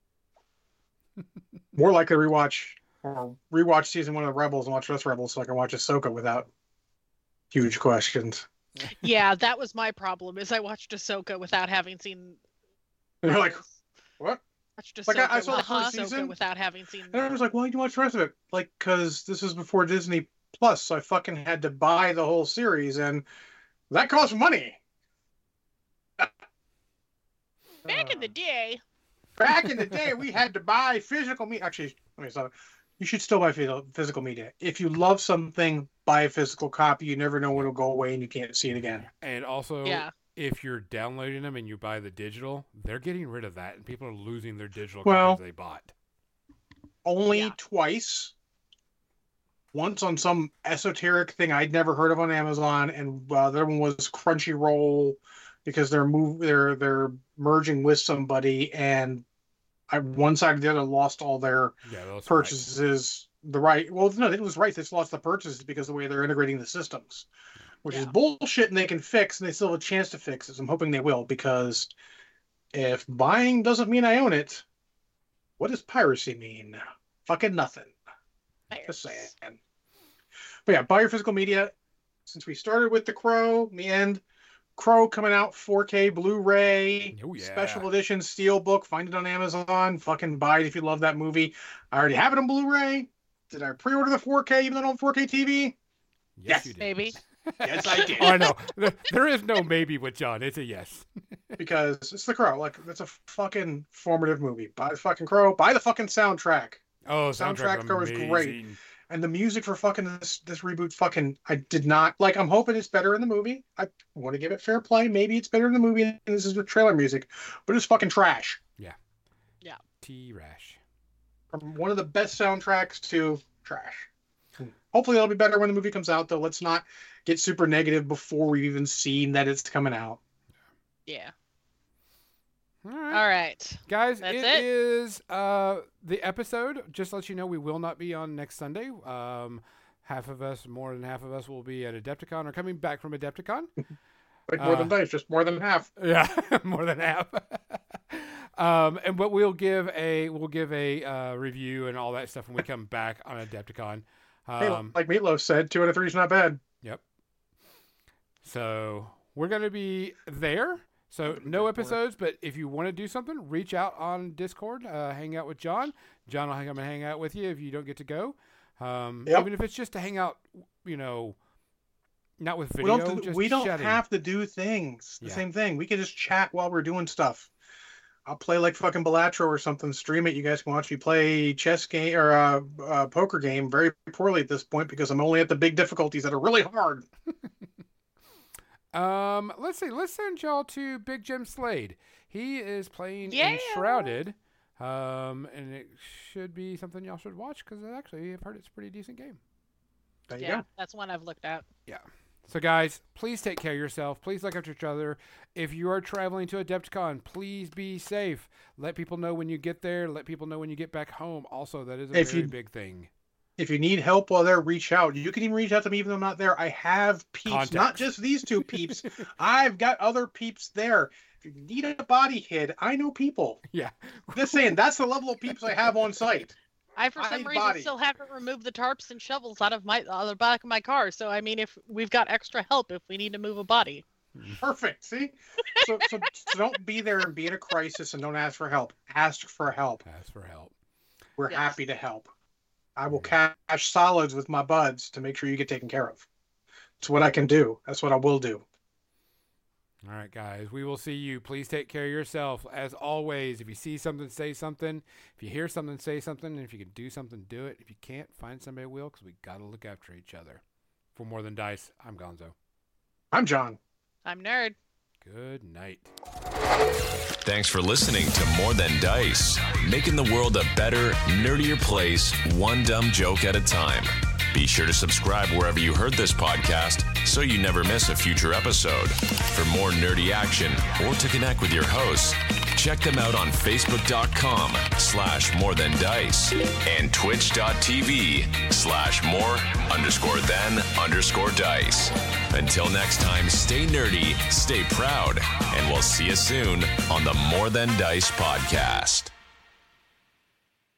More likely to rewatch or rewatch season one of Rebels and watch the rest of Rebels so I can watch Ahsoka without huge questions. Yeah, that was my problem. Is I watched Ahsoka without having seen. And you're like, Rebels. what? Watched Ahsoka Like, I- I saw the with first Ahsoka season, without having seen. And I was like, why did you watch the rest of it? Like, because this is before Disney Plus, so I fucking had to buy the whole series, and that costs money. Back in the day. Back in the day, we had to buy physical media. Actually, let me stop. You should still buy phys- physical media. If you love something, buy a physical copy. You never know when it'll go away and you can't see it again. And also, Yeah. if you're downloading them and you buy the digital, they're getting rid of that, and people are losing their digital Well- copies they bought. only Yeah. twice. Once on some esoteric thing I'd never heard of on Amazon, and uh, the other one was Crunchyroll because they're move they're they're merging with somebody, and I one side or the other lost all their Yeah, those are purchases. The right, well, no, they was right. They just lost the purchases because of the way they're integrating the systems, which is Yeah. bullshit, and they can fix, and they still have a chance to fix it. So I'm hoping they will, because if buying doesn't mean I own it, what does piracy mean? Fucking nothing. Just saying. But yeah, buy your physical media. Since we started with The Crow, in the end, Crow coming out four K Blu-ray, Oh, yeah. special edition Steelbook. Find it on Amazon. Fucking buy it if you love that movie. I already have it on Blu-ray. Did I pre-order the four K even though I don't have four K T V? Yes, Yes, you did. Maybe. Yes, I did. Oh, I know. There- There is no maybe with John. It's a yes. Because it's The Crow. Like, that's a fucking formative movie. Buy the fucking Crow. Buy the fucking soundtrack. Oh, Soundtrack soundtrack though is amazing. great. And the music for fucking this this reboot fucking I did not like. I'm hoping it's better in the movie. I want to give it fair play. Maybe it's better in the movie than this is the trailer music, but it's fucking trash. T-Rash. From one of the best soundtracks to trash. Hopefully it'll be better when the movie comes out, though. Let's not get super negative before we've even seen that it's coming out. Yeah. All All right. right. Guys, That's it it? is uh, the episode. Just to let you know, we will not be on next Sunday. Um, half of us, more than half of us, will be at Adepticon or coming back from Adepticon. Like more Uh, than dice, just more than half. Yeah, more than half. um, and but we'll give a we'll give a uh, review and all that stuff when we come back on Adepticon. Hey, Um, like Meatloaf said, two out of three is not bad. Yep. So we're gonna be there. So no episodes, but if you want to do something, reach out on Discord, uh, hang out with John. John will come and hang out with you if you don't get to go. Um, Yep. Even if it's just to hang out, you know, not with We video, don't, just we don't chatting. have to do things. The Yeah. same thing. We can just chat while we're doing stuff. I'll play like fucking Balatro or something, stream it. You guys can watch me play chess game or uh, uh, poker game very poorly at this point because I'm only at the big difficulties that are really hard. Um, let's see. Let's send y'all to Big Jim Slade. He is playing Yeah. Enshrouded, um, and it should be something y'all should watch because actually I've heard it's a pretty decent game. There you Yeah, go. that's one I've looked at. So guys, please take care of yourself. Please look after each other. If you are traveling to Adepticon, please be safe. Let people know when you get there. Let people know when you get back home. Also, that is a If very you- big thing. If you need help while there, reach out. You can even reach out to me even though I'm not there. I have peeps, not Contacts. just these two peeps. I've got other peeps there. If you need a body hid, I know people. Yeah. Just saying, that's the level of peeps I have on site. I, for I some need reason, body. still haven't removed the tarps and shovels out of my out of the back of my car. So, I mean, if we've got extra help if we need to move a body. Perfect. See? So, so, so don't be there and be in a crisis and don't ask for help. Ask for help. Ask for help. We're Yes. happy to help. I will cash solids with my buds to make sure you get taken care of. It's what I can do. That's what I will do. All right, guys. We will see you. Please take care of yourself. As always, if you see something, say something. If you hear something, say something. And if you can do something, do it. If you can't, find somebody who will, because we got to look after each other. For More Than Dice, I'm Gonzo. I'm John. I'm Nerd. Good night. Thanks for listening to More Than Dice, making the world a better, nerdier place, one dumb joke at a time. Be sure to subscribe wherever you heard this podcast so you never miss a future episode. For more nerdy action or to connect with your hosts, check them out on Facebook.com slash More Than Dice and Twitch.tv slash More underscore Then underscore Dice. Until next time, stay nerdy, stay proud, and we'll see you soon on the More Than Dice podcast.